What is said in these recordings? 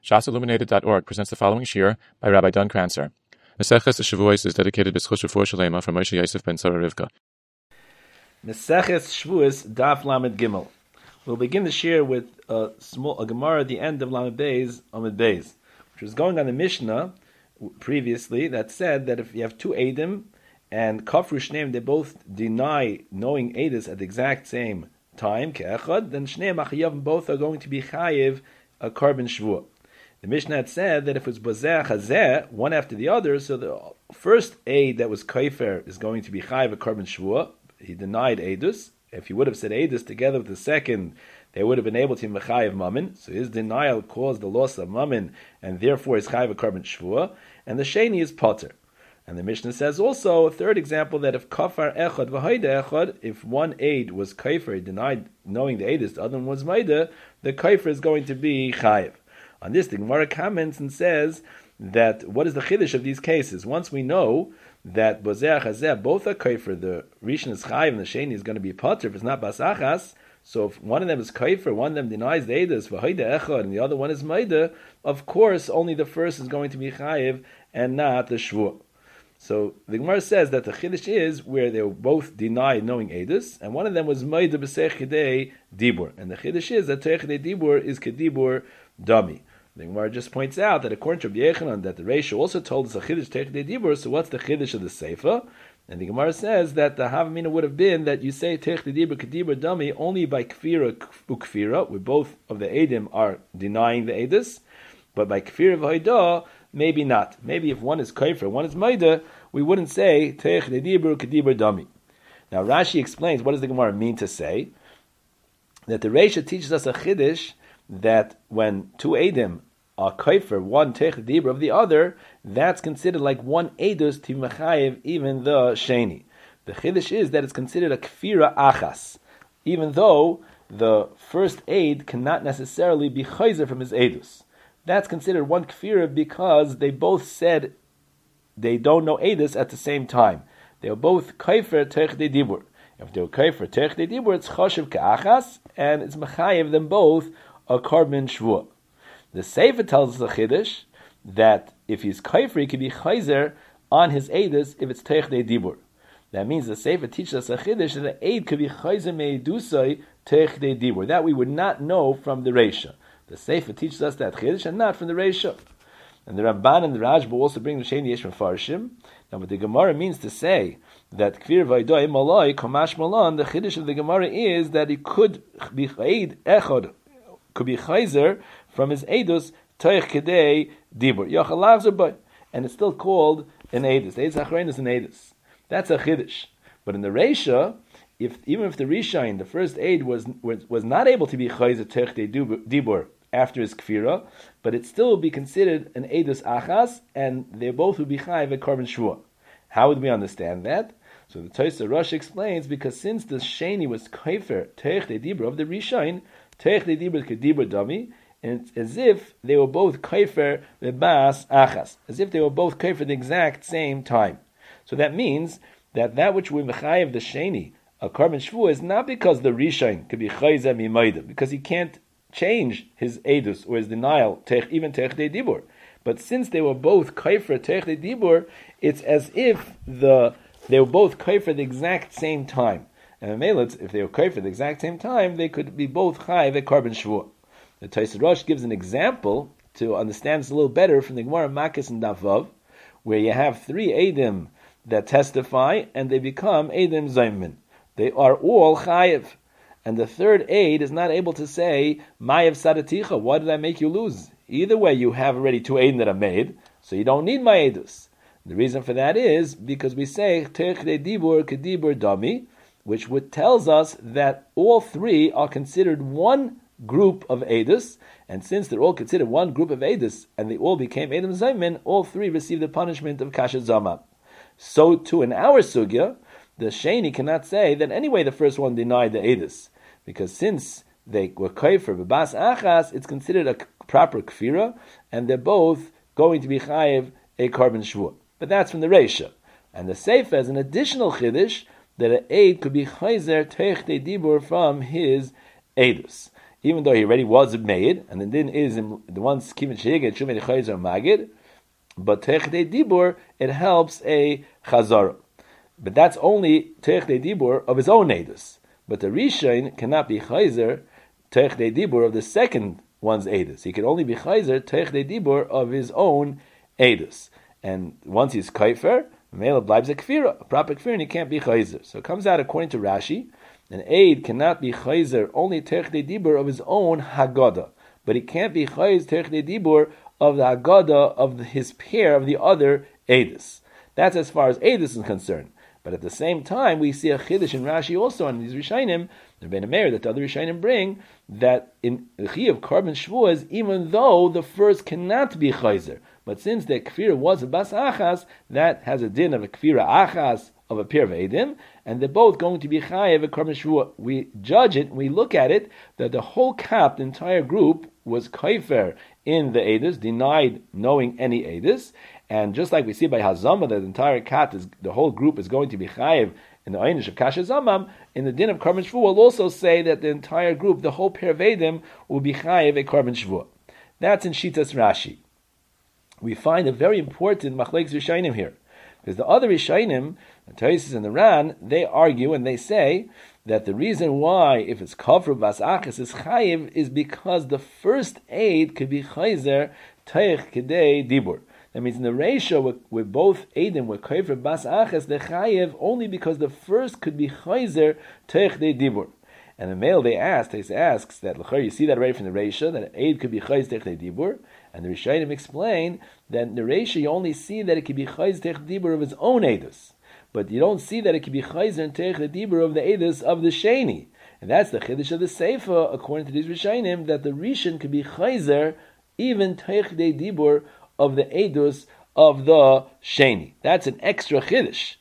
ShasIlluminated.org presents the following shir by Rabbi Don Kranzer. Maseches Shavuos is dedicated B'schus Refuah Shalema from Moshe Yosef ben Sarah Rivka. Maseches Shavuos Daf Lamed Gimel. We'll begin the shir with a Gemara at the end of Lamed Beis, Amud Beis, which was going on the Mishnah previously that said that if you have two Eidim and Kafru Shneim, they both deny knowing Eidus at the exact same time, Ke'echad, then Shnei Machayavim both are going to be Chayiv a carbon Shvuah. The Mishnah had said that if it's Bozeh Chazeh, one after the other, so the first aid that was Kaifer is going to be Chayiv a carbon Shvuah. He denied Eidus. If he would have said Eidus together with the second, they would have been able to Mechayiv Mammon. So his denial caused the loss of Mammon, and therefore is Chayiv a carbon Shvuah. And the Sheni is Potter. And the Mishnah says also, a third example, that if Kafar Echad V'Haida Echad, if one aid was Kaifer, he denied knowing the Eidus, the other one was Maida, the Kaifer is going to be Chayiv. On this, the Gemara comments and says that what is the chiddush of these cases? Once we know that Bozeh Chazeh, both are Kaifer, the Rishon is Chayiv and the Sheni is going to be Potter, if it's not Basachas, so if one of them is Kaifer, one of them denies the Eidus, V'Haida Echad, and the other one is Maida, of course only the first is going to be Chayiv and not the Shvuah. So the Gemara says that the chiddush is where they were both denied knowing Eidus, and one of them was Maida b'seich kedei dibur. And the chiddush is that teich kedei dibur is kedibur dami. The Gemara just points out that according to Rabbi Yechanan, that the Reisha also told us a chiddush teich kedei dibur. So what's the chiddush of the Seifa? And the Gemara says that the Havamina would have been that you say teich kedei dibur kedibur dami only by kfira ukfira, where both of the Eidim are denying the Eidus, but by kfira v'haidah, maybe not. Maybe if one is kaifer, one is maida, we wouldn't say teich dedibur kedibur dami. Now Rashi explains what does the Gemara mean to say that the Reisha teaches us a chiddush that when two edim are kaifer, one teich dedibur of the other, that's considered like one edus to mechayev even the sheni. The chiddush is that it's considered a kfira achas, even though the first aid cannot necessarily be chayzer from his edus. That's considered one kfira because they both said they don't know Eidus at the same time. They were both kaifer teich de dibur. If they were kaifer teich de dibur, it's chashiv ka'achas, and it's mechayev them both a carbon shvuah. The Sefer tells us a chiddush that if he's kaifer, he can be chayzer on his Eidus if it's teich de dibur. That means the Sefer teaches us a chiddush that the Eid could be chayzer me'edusai teich de dibur. That we would not know from the Reisha. The Sefer teaches us that chiddush and not from the Reisha. And the Ramban and the Rajba also bring the Sheni Yesh Mefarshim. Now, what the Gemara means to say that Kfir Vaydoy Malay Kamash Malan, the chiddush of the Gemara is that he could be Eid Echad, could be Chayzer from his Eidus Teich Kedei Dibur Yachalav Zerboy, and it's still called an Eidus. Eidus Achrein is an Eidus. That's a chiddush. But in the Reisha, even if the Rishain, the first aid was not able to be Chayzer Teich Kedei Dibur after his kfira, but it still would be considered an edus achas, and they both would be chayiv a carbon shvuah. How would we understand that? So the Tosafos Rosh explains, because since the sheni was kaifer teich de dibur of the rishain, teich de dibur kedibur dami, and it's as if they were both kaifer lebas achas, as if they were both kaifer at the exact same time. So that means that which we mechayiv the sheni a carbon shvuah is not because the rishain could be chayzer mimayda, because he can't change his edus or his denial, even teich de dibur. But since they were both kaifer teich de dibur, it's as if they were both kaifer at the exact same time. And if they were kaifer at the exact same time, they could be both chayiv a carbon shvuah. The Tosafos Rosh gives an example to understand this a little better from the Gemara Makis and Davav, where you have three edim that testify and they become edim zaymin. They are all chayiv. And the third aid is not able to say, Mayav Sadaticha, why did I make you lose? Either way, you have already two aids that are made, so you don't need my edus. The reason for that is because we say, Teich de dibur kedibur dami, which tells us that all three are considered one group of edus, and since they're all considered one group of edus, and they all became edim zaymin, all three received the punishment of kasha zama. So too in our sugya, the sheni cannot say that anyway the first one denied the edus, because since they were kaifer b'bas achas, it's considered a proper kfira, and they're both going to be chayiv a carbon shvuah. But that's from the Reisha. And the Sefer has an additional chiddush that an aid could be chayzer teich de dibur from his edus. even though he already was made, and the din is the ones kivin shehiged shumei chayzer magid, but techdei dibur it helps a chazara. But that's only techdei dibur of his own edus. But the Rishon cannot be chayzer techdei dibur of the second one's edus. He can only be chayzer techdei dibur of his own edus. And once he's kaifer, mele bleibs a kfira, a proper kfira, and he can't be chayzer. So it comes out according to Rashi, an aid cannot be chayzer only techdei dibur of his own haggadah, but he can't be chayzer techdei dibur of the haggadah of his pair of the other edus. That's as far as edus is concerned. But at the same time, we see a chiddush in Rashi also on these Rishonim, the Ben Meir, that the other Rishonim bring, that in the chi of carbon shvuas, even though the first cannot be chayzer, but since the kfira was a bas achas, that has a din of a kfira achas of a pair of edim, and they're both going to be chayev a carbon shvua. We judge it, we look at it, that the whole cap, the entire group, was kaifer in the edus, denied knowing any edus. And just like we see by Hazama, that the entire cat the whole group is going to be chayev in the einish of Kasha Zamam, in the din of Karban Shvuah, we'll also say that the entire group, the whole pair of Edim, will be chayev a Karban Shvuah. That's in Shitas Rashi. We find a very important machlekes Rishonim here, because the other Rishonim, the Tosfos and the Ran, they argue and they say that the reason why, if it's kafru bas achas is chayev, is because the first aid could be chayzer teich kedei dibur. That means in the ratio with both Eidim, with Kaifer Bas Aches, the Chayev, only because the first could be Chayzer Teich De Dibur. And the male they asks that, you see that right from the ratio, that Eid could be Chayzer Teich De Dibur, and the Rishonim explain that in the ratio you only see that it could be Chayzer Teich De Dibur of his own Eidus, but you don't see that it could be Chayzer Teich De Dibur of the Eidus of the Sheni. And that's the Chiddush of the Seifa, according to these Rishonim, that the Rishon could be Chayzer, even Teich De Dibur, of the edus of the sheni. That's an extra chiddush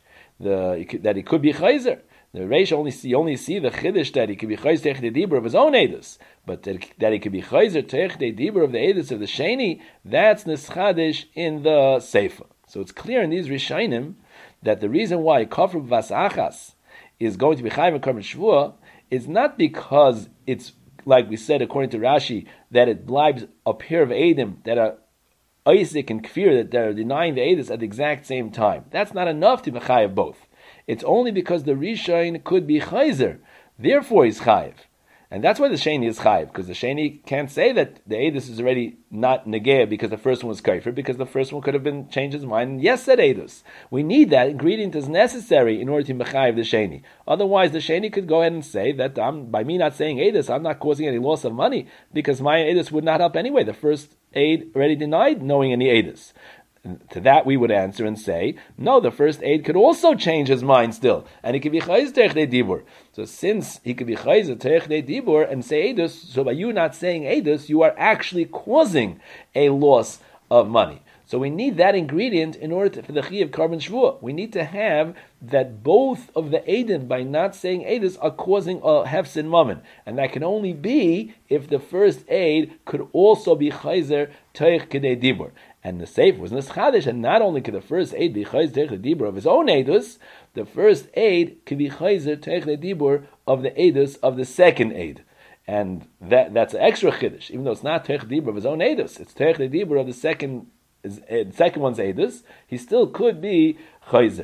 that he could be chayzer. The Reish only see the chiddush that he could be chayzer teich de dibur of his own edus, but that he could be chayzer teich de dibur of the edus of the sheni. That's neschadish in the seifa. So it's clear in these Rishonim that the reason why kafru vas achas is going to be chayav and karban shvuah is not because it's like we said according to Rashi that it blibes a pair of edim that are Isaac and Kfir, that they're denying the Edus at the exact same time. That's not enough to be chayev both. It's only because the Rishon could be chayzer, therefore he's chayev. And that's why the Sheni is chayev, because the Sheni can't say that the Edus is already not negea because the first one was kafir, because the first one could have been changed his mind and yes said Edus. We need that ingredient is necessary in order to be chayev the Sheni. Otherwise the Sheni could go ahead and say that by me not saying Edus, I'm not causing any loss of money, because my Edus would not help anyway. The first aid already denied knowing any edus. To that we would answer and say, no, the first aid could also change his mind still, and he could be chayz teich de dibur. So since he could be chayz teich de dibur and say edus, so by you not saying edus, you are actually causing a loss of money. So we need that ingredient in order for the chi of carbon shvuah. We need to have that both of the edim, by not saying edus, are causing a hefsin mammon, and that can only be if the first aid could also be chayzer teich kedei dibur. And the seif was neschadish, and not only could the first aid be chayzer teich kedei dibur of his own edus, the first aid could be chayzer teich kedei dibur of the edus of the second aid. And that's an extra chiddush, even though it's not teich dibur of his own edus, it's teich dibur of the second one's edus, he still could be chayzer.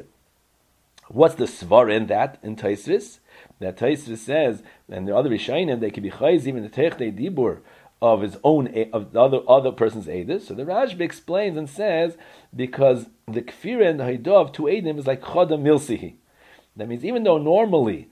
What's the svar in that in Tosfos? That Tosfos says, and the other Rishonim, they could be chayzer even the teich dibur of his own, of the other person's edus. So the Rashba explains and says, because the kfira and the haidah of two edim is like chodam milsihi. That means even though normally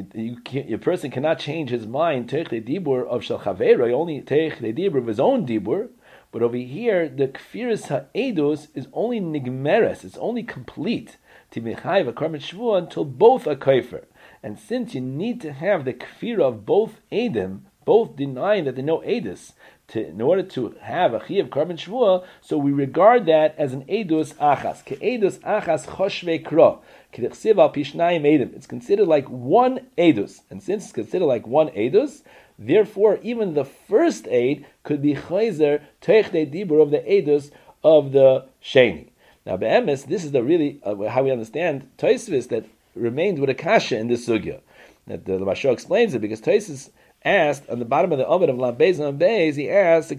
your person cannot change his mind teich dibur of shel chaveiro, only teich dibur of his own dibur. But over here, the kfiris ha'edus is only nigmeres, it's only complete to be chayav a karban shvuah until both are kaifer. And since you need to have the kfira of both edim, both denying that they know edus, in order to have a chayav karban shvuah, so we regard that as an edus achas. Ke edus achas choshvei kro. It's considered like one edus, and since it's considered like one edus, therefore even the first aid could be chayzer teich de dibur of the edus of the sheni. Now, be'emes, this is the really how we understand Tosfos that remained with a kasha in this sugya. That the Mashal explains it because Tosfos asked on the bottom of the Ovid of Lam Beis and Beis, he asked,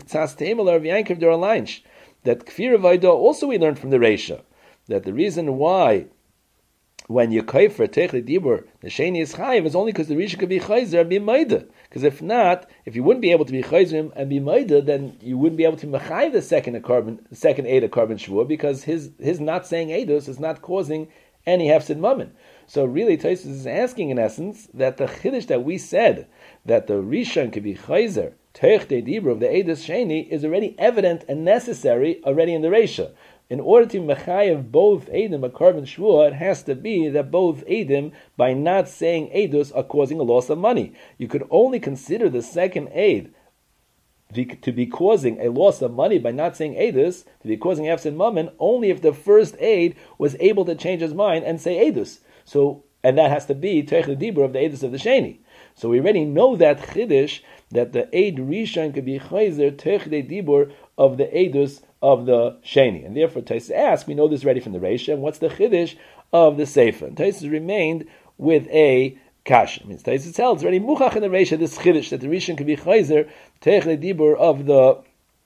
that Kfir Vayda also we learned from the Reisha, that the reason why when you kaifer techli dibur the sheni is chayiv is only because the Risha could be chayzer and be maida. Because if not, if you wouldn't be able to be chayzer and be maida, then you wouldn't be able to mechayiv the second aid of carbon shvua, because his not saying edus is not causing any hefsid mammon. So really, Tosfos is asking in essence that the chiddush that we said that the Rishon could be chayzer techli dibur of the edus sheni is already evident and necessary already in the Reisha. In order to mechayev both Eidim a carbon shvua, it has to be that both Eidim, by not saying Eidus, are causing a loss of money. You could only consider the second Eid to be causing a loss of money by not saying Eidus, to be causing Efsin Mammon, only if the first Eid was able to change his mind and say Eidus. So, and that has to be Teich Dibur of the Eidus of the Sheni. So we already know that Chiddush, that the Eid Rishon could be Chayzer Teich Dibur of the Eidus of the Sheni. And therefore Tosfos asks, we know this already from the Reisha, and what's the Chiddush of the Sefer? And Tosfos remained with a kasha. Means Tosfos tells, it's already Muchach in the Reisha, this Chiddush, that the Rishon can be Chayzer, Teich Dibur of the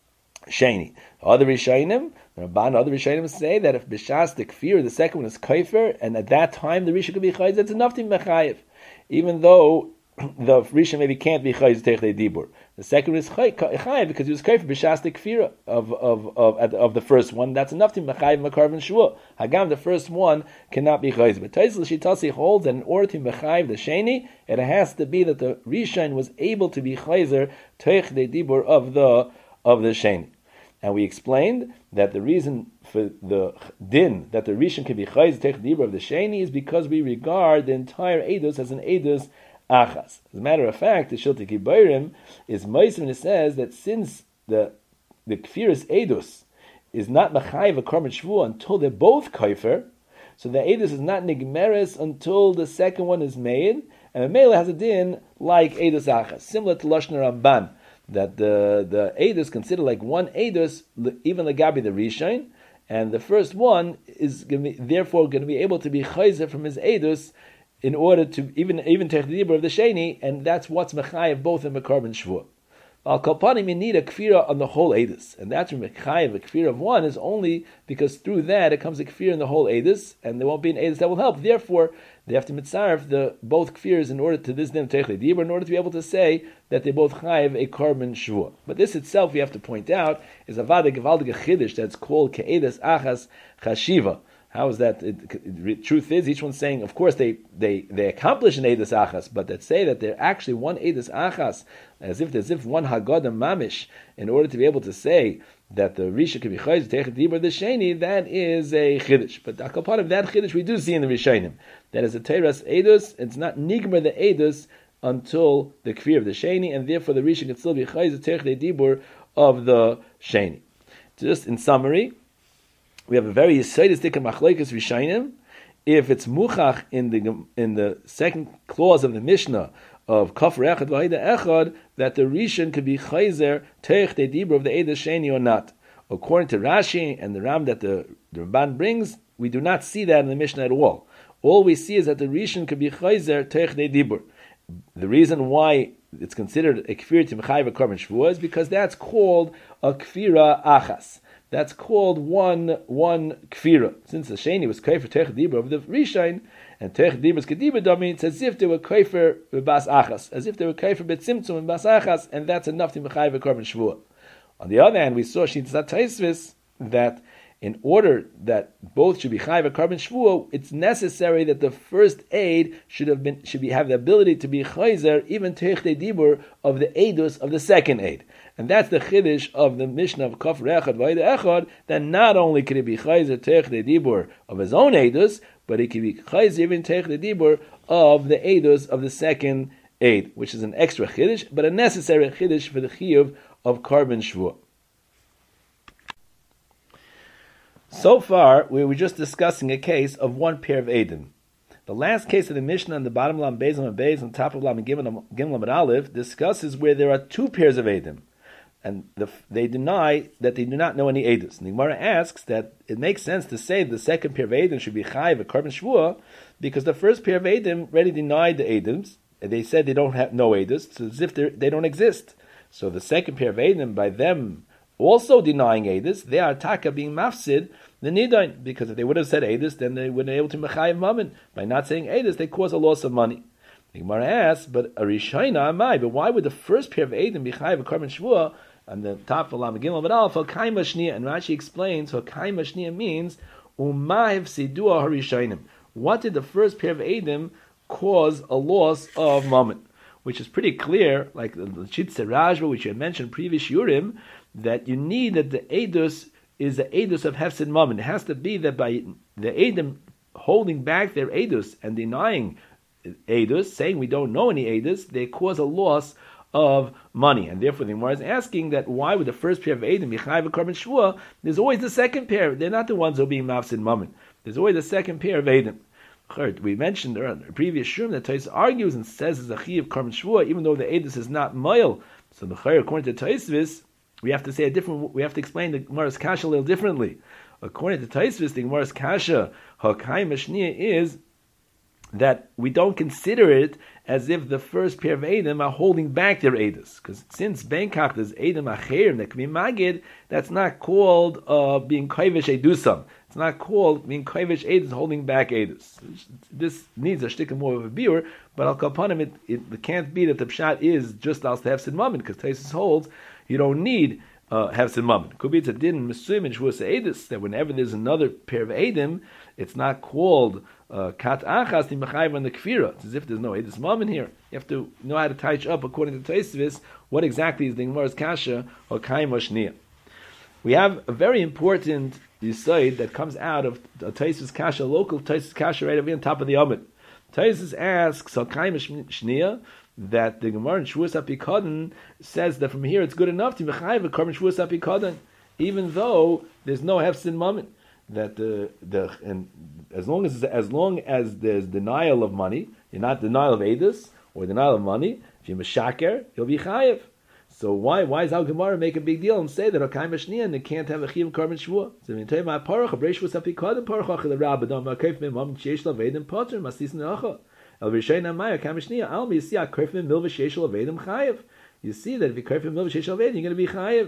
Sheni. Other Rishonim, the Ramban, other Rishonim say that if B'shas the Kfir, the second one is Kaifer, and at that time the Rishon can be Chayzer, it's enough to be Mechayev. Even though the Rishon maybe can't be Chayzer Teich Dibur. The second is Chayiv because he was Kaifer b'shas the Kfira of the first one. That's enough to Mechayiv Makarv and Shua. Hagam, the first one cannot be Chayiv. But Tosfos Shitasi holds that in order to Mechayiv the Sheni, it has to be that the Rishon was able to be Chayizer Teich the Dibur of the Sheni. And we explained that the reason for the din that the Rishon can be Chayizer Teich the Dibur of the Sheni is because we regard the entire Eidos as an Eidos Achas. As a matter of fact, the Shiltei Kibayrim is Moshe, and it says that since the Kfiris Edus is not Machayiv a Karban Shvua until they're both Kaifer, so the Edus is not Nigmeres until the second one is made, and the Mela has a din like Edus Achas, similar to Lashon Ramban, that the Edus considered like one Edus, even Legabi the Rishon, and the first one is therefore going to be able to be Chayzer from his Edus in order to even take the Dibur of the Sheni, and that's what's Mechayev both in Mekar and Shvua. Al Kalpanim, you need a Kfira on the whole Edus, and that's Mechayev, a Kfira of one is only because through that it comes a Kfira in the whole Edus, and there won't be an Edus that will help. Therefore, they have to mitzaref the both Kfiras in order to this din take the Dibur, in order to be able to say that they both Chayev a Karban Shvua. But this itself, we have to point out, is a Vada Gevaldige Chiddush that's called Ke'edes Achas Chashiva. How is that? Truth is, each one's saying, of course, they accomplish an Eidos Achas, but that say that they're actually one Eidos Achas, as if one Haggadah Mamish, in order to be able to say that the Risha can be Chayz, Teichet Dibur the Sheni, that is a Chiddush. But the part of that Chiddush we do see in the Rishonim. That is a Teiras Eidos, it's not Nigmer the Eidos until the Kfir of the Sheni, and therefore the Risha can still be Chayz, Teichet Dibur of the Sheni. Just in summary, we have a very yisaidistic and machlekes Rishonim. If it's muchach in the second clause of the Mishnah of Kafar Echad V'Haida Echad, that the Rishon could be chayzer teich de dibur of the Eidos Sheni or not. According to Rashi and the Ram that the Ramban brings, we do not see that in the Mishnah at all. All we see is that the Rishon could be chayzer teich de dibur. The reason why it's considered a kfir to mechayiv a karban shvua is because that's called a kfira achas. That's called one kfira. Since the sheni was kaifer teich dibur of the rishain, and teich dibur is kedibur dami, it's as if they were kaifer bas achas, as if they were kaifer betzimtzum and bas achas, and that's enough to mechayiv a karban shvua. On the other hand, we saw Shitzat Tosfos that in order that both should be chayiv a karban shvua, it's necessary that the first aid should have the ability to be chayzer even teich dibur of the eidus of the second aid. And that's the chiddush of the Mishnah of Kafar Echad V'Haida Echad, that not only could he be chayzer teich dibur of his own eidus, but he could be chayzer even teich dibur of the eidus of the second aid, which is an extra chiddush, but a necessary chiddush for the chiyuv of karban shvua. So far, we were just discussing a case of one pair of Eidim. The last case of the Mishnah on the bottom of Lam Beis and Beis, on top of Lam Gimel and Aleph, discusses where there are two pairs of Eidim. And they deny that they do not know any Eidus. And the Gemara asks that it makes sense to say the second pair of Eidim should be Chayiv, a Karban Shvua, because the first pair of Eidim already denied the Eidims, they said they don't have no edus, so as if they don't exist. So the second pair of edim, by them also denying edus, they are taka being mafsid the nidain, because if they would have said edus, then they wouldn't be able to mechayev mammon. By not saying edus, they cause a loss of money. The Gemara asks, but a rishayna amai, but why would the first pair of edim be chayev a korban shvua on the top of Lam Gimel but Alpha Kaima Shnia? And Rashi explains what Kaima Shnia means. Umahiv sidua harishayim. What did the first pair of edim cause a loss of mammon? Which is pretty clear, like the Chitze Rajba, which you had mentioned previous Yurim, that you need that the edus is the edus of hefsid mammon. It has to be that by the edim holding back their edus and denying edus, saying we don't know any edus, they cause a loss of money. And therefore the Gemara is asking that why would the first pair of edim be chayav a korban shvua? There's always the second pair. They're not the ones who are being mafsid mammon. There's always the second pair of edim. We mentioned in the previous shum that Tais argues and says it's a chi of korban shvua, even though the edus is not moil. So according to Taisvis, we have to say we have to explain the Gemara's kasha a little differently. According to Taisvis, the Gemara's kasha hakay mashniya is that we don't consider it as if the first pair of edim are holding back their edus, because since Benkach there's edim acherim that can be magid, that's not called being kovish edusam. It's not called being kovish edus, holding back edus. This needs a shtick more of a biur, but al kapanim it can't be that the pshat is just as the hefsid mammon, because Taisus holds you don't need hefsid mammon. Could be it's a din mesuyim in shvuas edus that whenever there's another pair of edim, it's not called kat achas ni mechayiv on the kfira. It's as if there's no edus mammon here. You have to know how to touch up according to Taisvis what exactly is the Gemara's kasha or kaim shnia. We have a very important yisoid that comes out of Taisvis kasha, local Taisvis kasha right over here on top of the Amid. Taisvis asks al kaim shnia that the Gemara in Shvuas HaPikadon says that from here it's good enough to mechayiv a korban Shvuas HaPikadon, even though there's no hefsid mammon. That and as long as there's denial of money, you're not denial of edus or denial of money. If you're meshaker, you'll be chayiv. So why does Al Gemara make a big deal and say that okay mashniya and they can't have a chiyuv korban shvua? So when you tell you my parach abreish was apikad parach achel rabba dom akayf me mam sheish lavedim potter masis neacha el rishayin amay okay mashniya al mi yisi akayf me milva sheish lavedim chayiv. You see that if you kayf me milva sheish lavedim, you're going to be chayiv.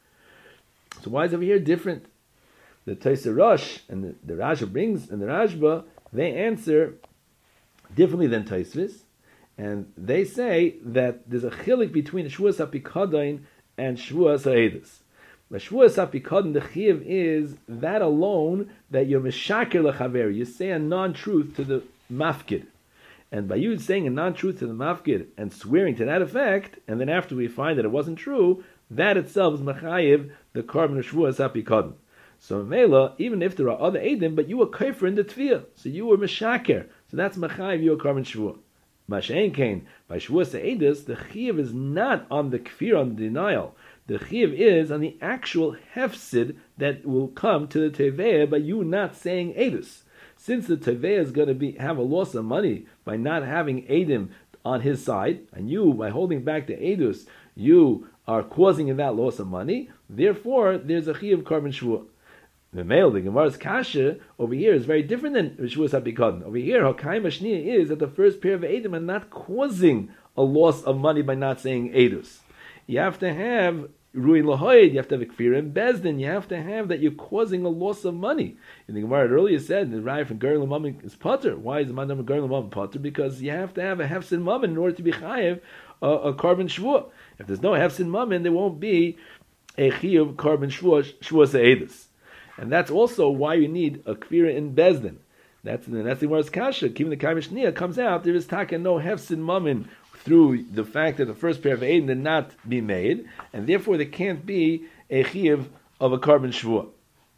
So why is over here different? The Taisa Rosh and the Rashi brings and the Rashba, they answer differently than Taisvis, and they say that there's a chilik between Shvuas HaPikadon and Shvuas HaEdus. The Shvuas HaPikadon, the chiv is that alone that you're meshaker lechaver, you say a non-truth to the mafkid. And by you saying a non-truth to the mafkid and swearing to that effect, and then after we find that it wasn't true, that itself is mechayiv the korban of Shvuas HaPikadon. So Mela, even if there are other edim, but you were kaifer in the tefillah, so you were meshaker, so that's mechayiv you were korban shvua. Mashen kain by shvuas edus, the chiyuv is not on the kfir, on the denial. The chiyuv is on the actual hefsid that will come to the teveah by you not saying edus. Since the teveah is going to have a loss of money by not having edim on his side, and you by holding back the edus, you are causing that loss of money. Therefore, there's a chiyuv korban shvua. The male, the Gemara's kasha over here is very different than Shvuas HaPikadon. Over here, Hakay Mashniya is that the first pair of edim are not causing a loss of money by not saying edus. You have to have Ruin Lahoyd, you have to have a Kfir and Bezdin, you have to have that you're causing a loss of money. In the Gemara, it earlier said the Rai from Ger L'Mam is Potter. Why is the man of Ger L'Mam Potter? Because you have to have a Hefsin Mammon in order to be Chayev a korban shvua. If there's no Hefsin Mammon, there won't be a Chiyuv korban shvua edus. And that's also why you need a kfira in Bezdin. That's the Gemara's kasha. Even the Kaimishniya comes out, there is taka no hefsin mammon through the fact that the first pair of edim did not be made, and therefore there can't be a chiyuv of a korban shvua.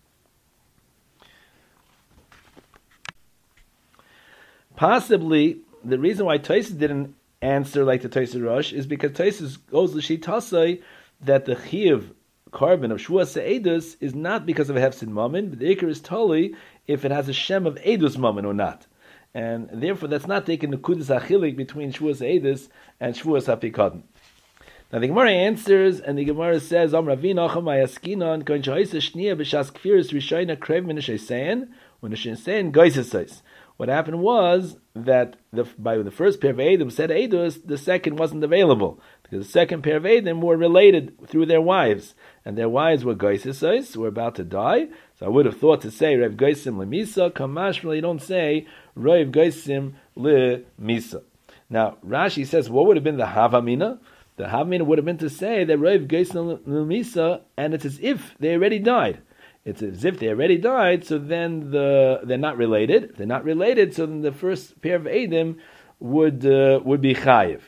Possibly, the reason why Tosfos didn't answer like the Tosfos Rosh is because Tosfos goes to Shitasai that the chiyuv korban of Shvuas Edus is not because of a hefsid mammon, but the ikar is totally if it has a shem of Edus mammon or not. And therefore that's not taking the kudus achilik between Shvuas Edus and Shvuas HaPikadon. Now the Gemara answers, and the Gemara says, Am Ravina Acham Ayaskinon, Koin Shahoisa Shnia B'Shas Kfiris Rishayna Krev Min Shesein, when the Shesein Geisesais. What happened was that by the first pair of Eidim said Eidus, the second wasn't available, because the second pair of Eidim were related through their wives, and their wives were Goisis, were about to die. So I would have thought to say Rav Goisim LeMisa, Kamashmal, you don't say Rav Goisim LeMisa. Now, Rashi says, what would have been the Havamina? The Havamina would have been to say that Rav Goisim LeMisa, and it's as if they already died. It's as if they already died, so then they're not related. If they're not related, so then the first pair of Eidim would be chayiv,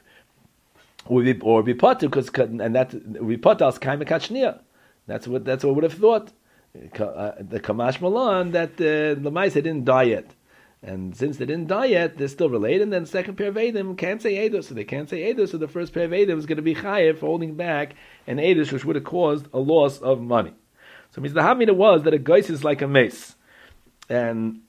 or be potter, and that would be potter as kaim kachnia. That's what would have thought. The Kamash Malan that the Lamaisa didn't die yet, and since they didn't die yet, they're still related. And then the second pair of Eidim can't say Eidos, so they can't say Eidos. So the first pair of Eidim is going to be chayiv for holding back an Eidos, which would have caused a loss of money. So it means the Hamina was that a geis is like a mace, and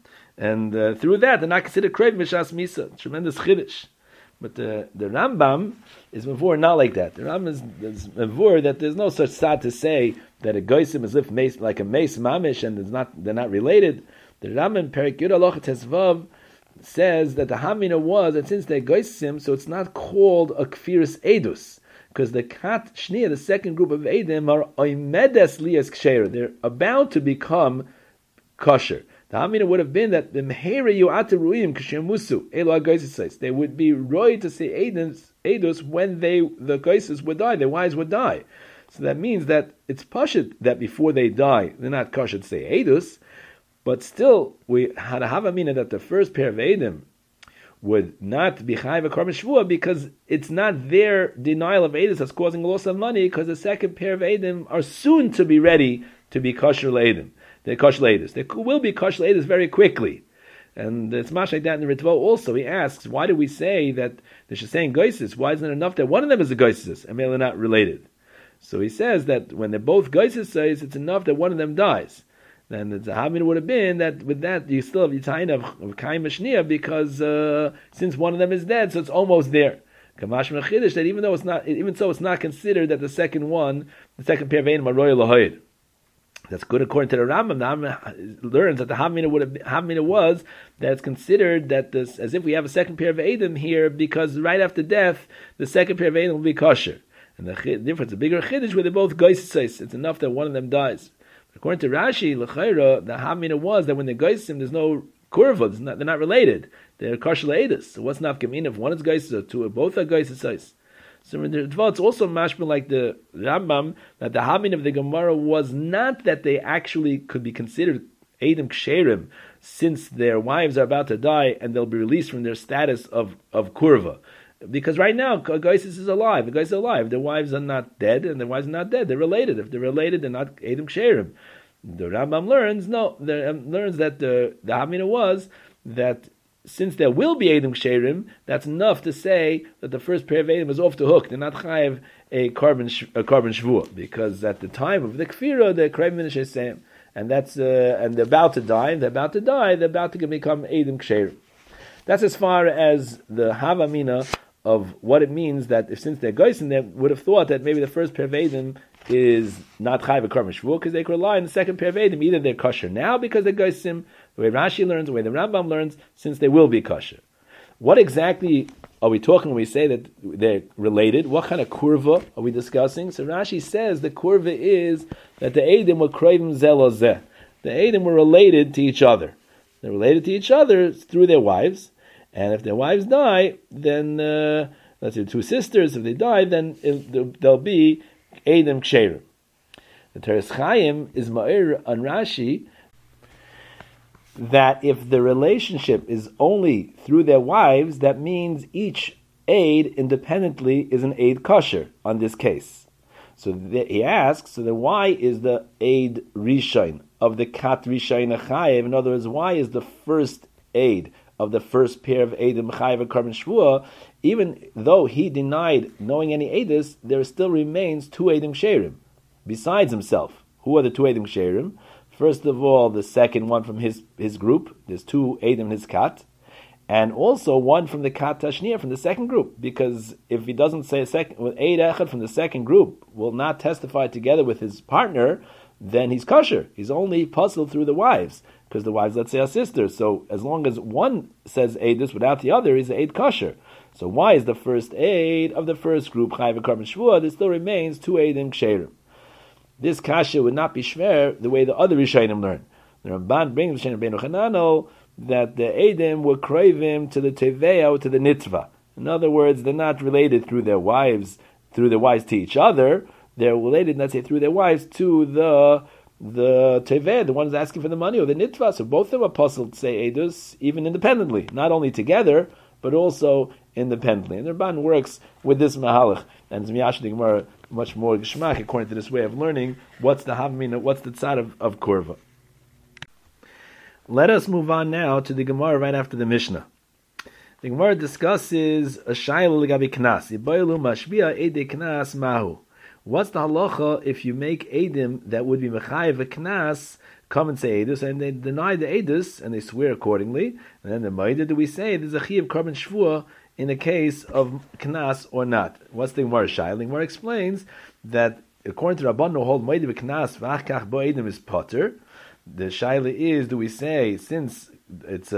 through that they're not considered krev mishas misa. Tremendous chiddush. But the Rambam is mavur not like that. The Rambam is mavur that there's no such sad to say that a geisim is like a mace mamish, and they're not related. The Rambam Perek Yud Halacha Tesvav says that the Hamina was that since they're geisim, so it's not called a kfiris edus. Because the kat shnia, the second group of Eidim, are oimedes liyas ksheira. They're about to become kosher. The Hamina would have been that the mehere yu'at ru'im kshemusu elo ha'goysis. They would be roy to say Eidos when the goysis would die, their wives would die. So that means that it's pashut that before they die, they're not kosher to say Eidos, but still we had a Havamina that the first pair of Eidim would not be chayiv a korban shvua because it's not their denial of Eidos that's causing a loss of money, because the second pair of Eidim are soon to be ready to be kosher Eidim. They're kosher Eidos. They will be kosher Eidos very quickly. And it's much like that in the Ritva also. He asks, why do we say that they're saying goisis? Why isn't it enough that one of them is a goisis and they're not related? So he says that when they're both goisis, it's enough that one of them dies. Then the Hamina would have been that with that you still have the time of Kaim Mashnia, because since one of them is dead, so it's almost there. Kamash Mechidish, that even so it's not considered that the second pair of Eidim are royal lahoyd. That's good according to the Rambam. The Rambam learns that the Hamina was that it's considered that this, as if we have a second pair of Eidim here, because right after death the second pair of Eidim will be kosher. And the difference, a bigger chiddush, where they're both goysis. It's enough that one of them dies. According to Rashi, l'chayra, the Hamina was that when they're goysim, there's no kurva, they're not related. They're kosher le'edus. So what's not gamin if one is goysis or two, or both are goysis? So in the Ritva, it's also mashma like the Rambam, that the Hamina of the Gemara was not that they actually could be considered Eidim Ksherim, since their wives are about to die and they'll be released from their status of kurva. Because right now, Geisis is alive. The guys are alive. Their wives are not dead, and their wives are not dead. They're related. If they're related, they're not Eidim Ksherim. The Rambam learns that the Hamina was that since there will be Eidim Ksherim, that's enough to say that the first pair of Eidim is off the hook. They're not chayiv a korban shvua, because at the time of the kfira, they're krevim shesem, and they're about to die. They're about to become Eidim Ksherim. That's as far as the Havamina of what it means that since they're goysim, they would have thought that maybe the first pair of Eidim is not chayiv a korban shvua, because they could rely on the second pair of Eidim. Either they're kosher now because they're goysim, the way Rashi learns, the way the Rambam learns, since they will be kosher. What exactly are we talking when we say that they're related? What kind of kurva are we discussing? So Rashi says the kurva is that the Eidim were krevim zeh zeh. The Eidim were related to each other. They're related to each other through their wives. And if their wives die, then, let's say two sisters, if they die, then they'll be Eidim Ksherim. The Teres Chaim is ma'ir on Rashi that if the relationship is only through their wives, that means each aid independently is an aid kosher on this case. So he asks, so then why is the aid rishon of the kat rishon chayev? In other words, why is the first aid of the first pair of Eidim chayiv and korban shvua, even though he denied knowing any Eidus, there still remains two Eidim Ksherim besides himself. Who are the two Eidim Ksherim? First of all, the second one from his group. There's two Eidim in his kat, and also one from the kat tashniya from the second group. Because if he doesn't say a second, Eid Echad from the second group will not testify together with his partner, then he's kosher. He's only puzzled through the wives, because the wives, let's say, are sisters. So as long as one says Eidus without the other, he's Eid kosher. So why is the first Eid of the first group Chayiv Karban Shvuah? There still remains 2 Eidim Ksherim. This kasha would not be shver the way the other Rishayim learn. The Ramban brings Rishayim Beinu Chanano that the Eidim were craving to the Teveah or to the Nitzvah. In other words, they're not related through their wives to each other. They're related, let's say, through their wives to the Teveh, the ones asking for the money, or the Nitva. So both of them are puzzled to say Eidus, even independently, not only together, but also independently. And the Ramban works with this Mahalach, and Zmiyash the Gemara much more Geshmak, according to this way of learning, what's the Havmina, what's the tzad of Korva. Let us move on now to the Gemara right after the Mishnah. The Gemara discusses a Shaila L'gabi Knas. Yibaylu mashbia Eidei Knas mahu. What's the halacha if you make Eidim that would be Mechayev a Knas come and say Eidus, and they deny the Eidus, and they swear accordingly, and then the Maida, do we say there's a Chiyuv Karban Shvuah in a case of Knas or not? What's the Gemara Shaila? The Gemara explains that according to Rabban, no hold Maida Knas v'achkach bo Eidim is potter. The Shaila is, do we say, since it's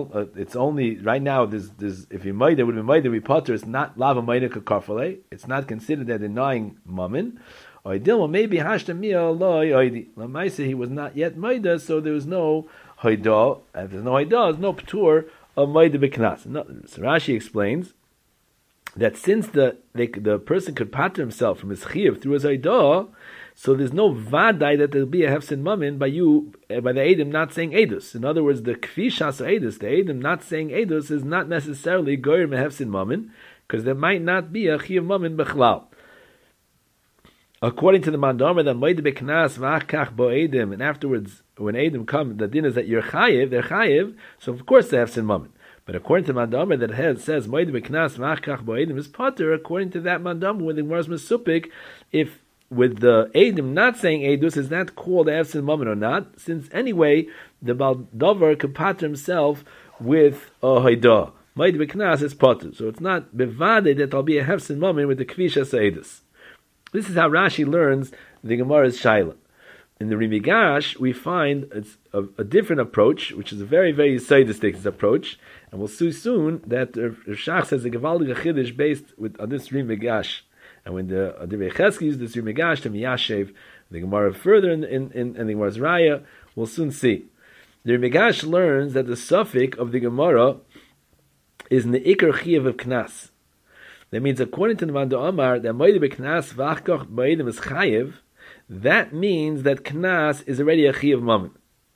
only right now. There's if you might, it would be might be potter. It's not lava might kafale. It's not considered that denying mammon. Or maybe hashtamia loy oidi. Lamaisa he was not yet maida, so there was no hoida. If there's no hoida, there's no ptur of maida b'knas. So Rashi explains that since the person could pater himself from his chiyuv through his hoida, so there's no vadai that there'll be a hefsin mammon by the Eidim not saying Eidus. In other words, the kfishas Eidus, the Eidim not saying Eidus, is not necessarily goyim a hefsin mammon, because there might not be a chiyav mammon bechlal. According to the Mandama, that moed beknas v'achkach bo Eidim, and afterwards when Eidim come, the din is that you're chayiv, they're chayiv, so of course they have sin mammon. But according to the Mandama that says moed beknas v'achkach bo Eidim is potter, according to that Mandama with the Gemara's Mesupik, if with the Eidim not saying Eidus, is that called Efsin Mammon or not? Since anyway, the Baldover could pater himself with a Haidah. Maid Beknas is potter. So it's not Bevade that there'll be a Hefsin Mammon with the Kvishas Eidus. This is how Rashi learns the Gemara's Shaila. In the Rimigash, we find it's a different approach, which is a very, very Seidistic approach. And we'll see soon that Shach says the Gevaldig Chiddush based on this Rimigash. And when the Divrei Chesky used this Rimigash to Miyashev, the Gemara further in the Gemara's Raya, we'll soon see. The Rimigash learns that the suffix of the Gemara is Ne'ikar Chiyav of Knas. That means, according to the Manda Amar, that Moed Beknas V'achkoch Moedim is Chayiv, that means that Knas is already a Chiyav Mammon.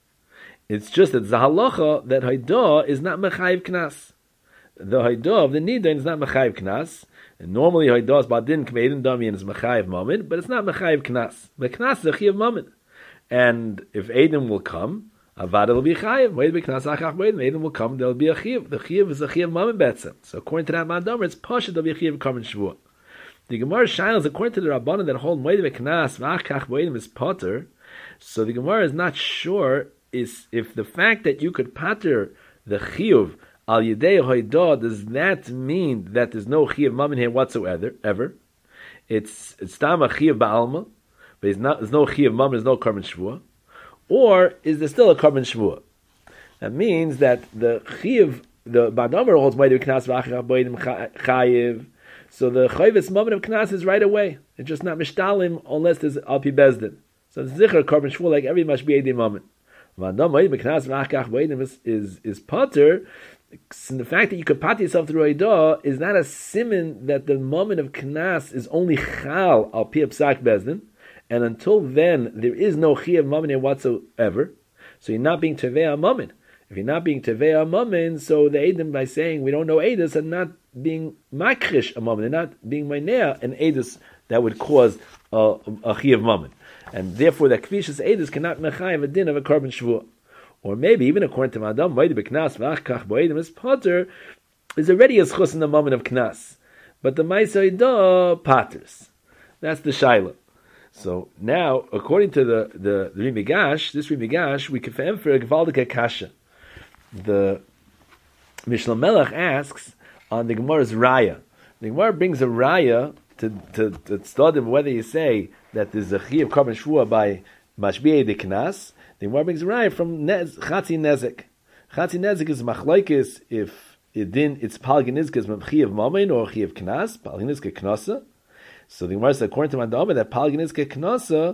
It's just that Zahalacha, that Haidah is not Mechayiv Knas. The Haidah of the Nidain is not Mechayiv Knas. And normally, Haidah is Badin K'meidin Dami and is Mechayiv Mammon, but it's not Mechayiv Knas. The Knas is a Chiyav Mammon. And if Eidim will come, Avada will be Chayiv. Moed Beknas Achach Moedim. Eidim will come, there will be a Chiyav. The Chiyav is a Chiyav Mammon Betzem. So according to that Mandamar, it's Pasha, there will be a Chiyav Karban Shvuah. The Gemara Shiles, according to the Rabbanan that hold Moed Beknas V'achach Moedim is Potter, so the Gemara is not sure if the fact that you could pater the Chiyav Al Yidei Hoidah, does that mean that there's no Chiyav Mammon here whatsoever? It's Tam a Chiyav Ba'alma, but there's no Chiyav Mammon, there's no Karban Shvuah. Or is there still a Karban Shvuah? That means that the Chiyav, the Badamar holds Moed Knas V'achach Boedim Chayiv, so the Chayvis Mammon of Knas is right away. It's just not Mishtalim unless there's Alpi Bezdin. So it's Zikr Karban Shvuah like every Mashbi Edim Mammon. Badam Moed Knas V'achach Boedim is Potter. And the fact that you could pat yourself through Eidah is not a siman that the moment of Knas is only Chal al Pi Psak Bezdin, and until then there is no Chiyav Mammon whatsoever. So you're not being Tevei Mammon. If you're not being Tevei Mammon, so the Eidim by saying we don't know Eidus are not being Makrish a Mammon, they're not being Mainea an Eidus that would cause a Chiyav Mammon, and therefore that Kvishas Eidus cannot mechayev a din of a Karban Shvuah. Or maybe even according to Madam, Moed Beknas V'achkach Boedim is Potter is already a schus in the moment of Knas, but the Ma'aseh Eidah paters. That's the Shaila. So now, according to the Rimigash, this Rimigash, we can for a Gvaldika Kasha. The Mishnah Melech asks on the Gemara's Raya. The Gemara brings a Raya to study whether you say that there's a Chiyav Karban Shvuah by Mashbi'e de Knas. The Gemara brings a raya from Chatzi Nezek. Chatzi Nezek is machlokes if it's Palganizka Chiyav Mamin or Chiyav Knas, Palganizka Knasa. So the Gemara says, according to Mandama, that Palganizka Knasa,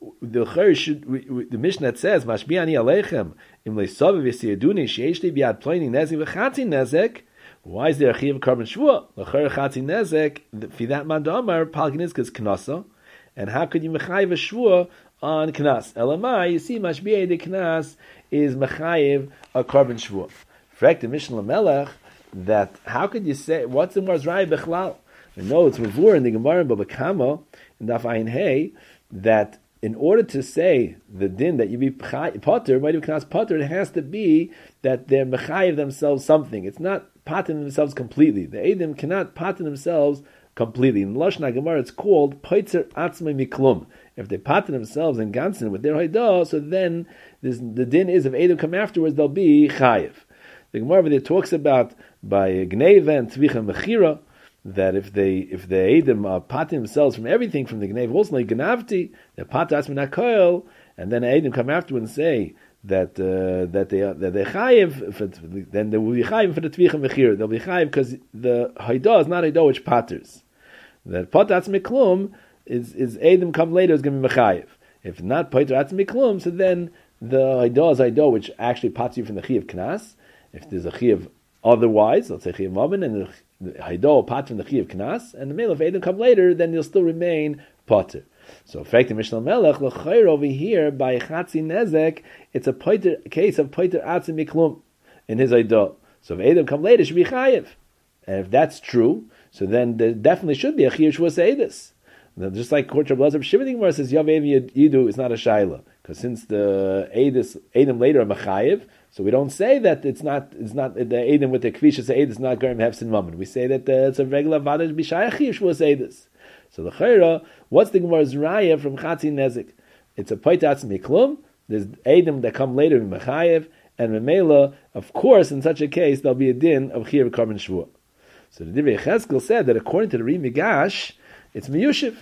the Mishnah that says, Mashbi'ani Aleichem, Im Leisav V'Siyaduni, Sheishli Biad Ploini Nezek V'Chatzi Nezek. Why is there a Chiyav Karban Shvua? L'cher Chatzi Nezek, for that Mandama, Palganizka is Knasa. And how could you mechayiv a shvua on knas? Elamai, you see, mashbi'ei de knas is mechayiv a karban shvua. Frek the Mishnah Lamelech, that how could you say, what's the Gemara's raya bechlal? We know it's mavur in the Gemara in Baba Kama, in Daf Ayin Hey, that in order to say the din that you be potter, might be knas potter, it has to be that they're mechayiv themselves something. It's not pattern themselves completely. The Eidim cannot pattern themselves completely. In Lashon Gemara, it's called Poitzer Atzmei Miklum. If they pattern themselves in Gansen with their Haidah, so then the din is if Eidim come afterwards, they'll be Chayiv. The Gemara there talks about by Gneva and Tvicha Mechira that if the Eidim are pattering themselves from everything from the Gneva, also like Gnavti, they're pattern Atzmei Nakoil, and then Eidim come afterwards and say that they're Chayiv, then they will be Chayiv for the Tvicha Mechira. They'll be Chayiv because the Haidah is not Haidah which patters. That Potatz Miklum is Eidim come later is going to be Mechayiv. If not Potatz Miklum, so then the Haidah is Haidah which actually pots you from the Chiyav Knas. If there's a Chiyav otherwise, let's say Chiyav Mammon, and the Haidah will pot from the Chiyav Knas, and the male if Eidim come later, then you'll still remain Potter. So, in fact, the Mishnah Melech, L'chayr over here, by Chatzi Nezek, it's a case of Poiter Atzim Miklum in his Haidah. So if Eidim come later, it should be Chayiv. And if that's true, so then there definitely should be a Chiyuv Shvus Eidus. Just like Kortra Blazer Shivim Gemara says, Yav Eidim Yidu is not a Shaila. Because since the Eidim later are Mechayiv, so we don't say that it's not the Eidim with the Kvishas Eidus is not Gerim Hefsin Mammon. We say that it's a regular Vadash B'Shaya Chiyuv Shvus Eidus. So the Chayra, what's the Gemara's Raya from Chatzi Nezik? It's a Poitatz Miklum, there's Eidim that come later in Mechayiv, and Memela, of course, in such a case, there'll be a din of Chiyuv Karban Shvua. So the Divrei Cheskel said that according to the Ri Migash, it's Miyushiv.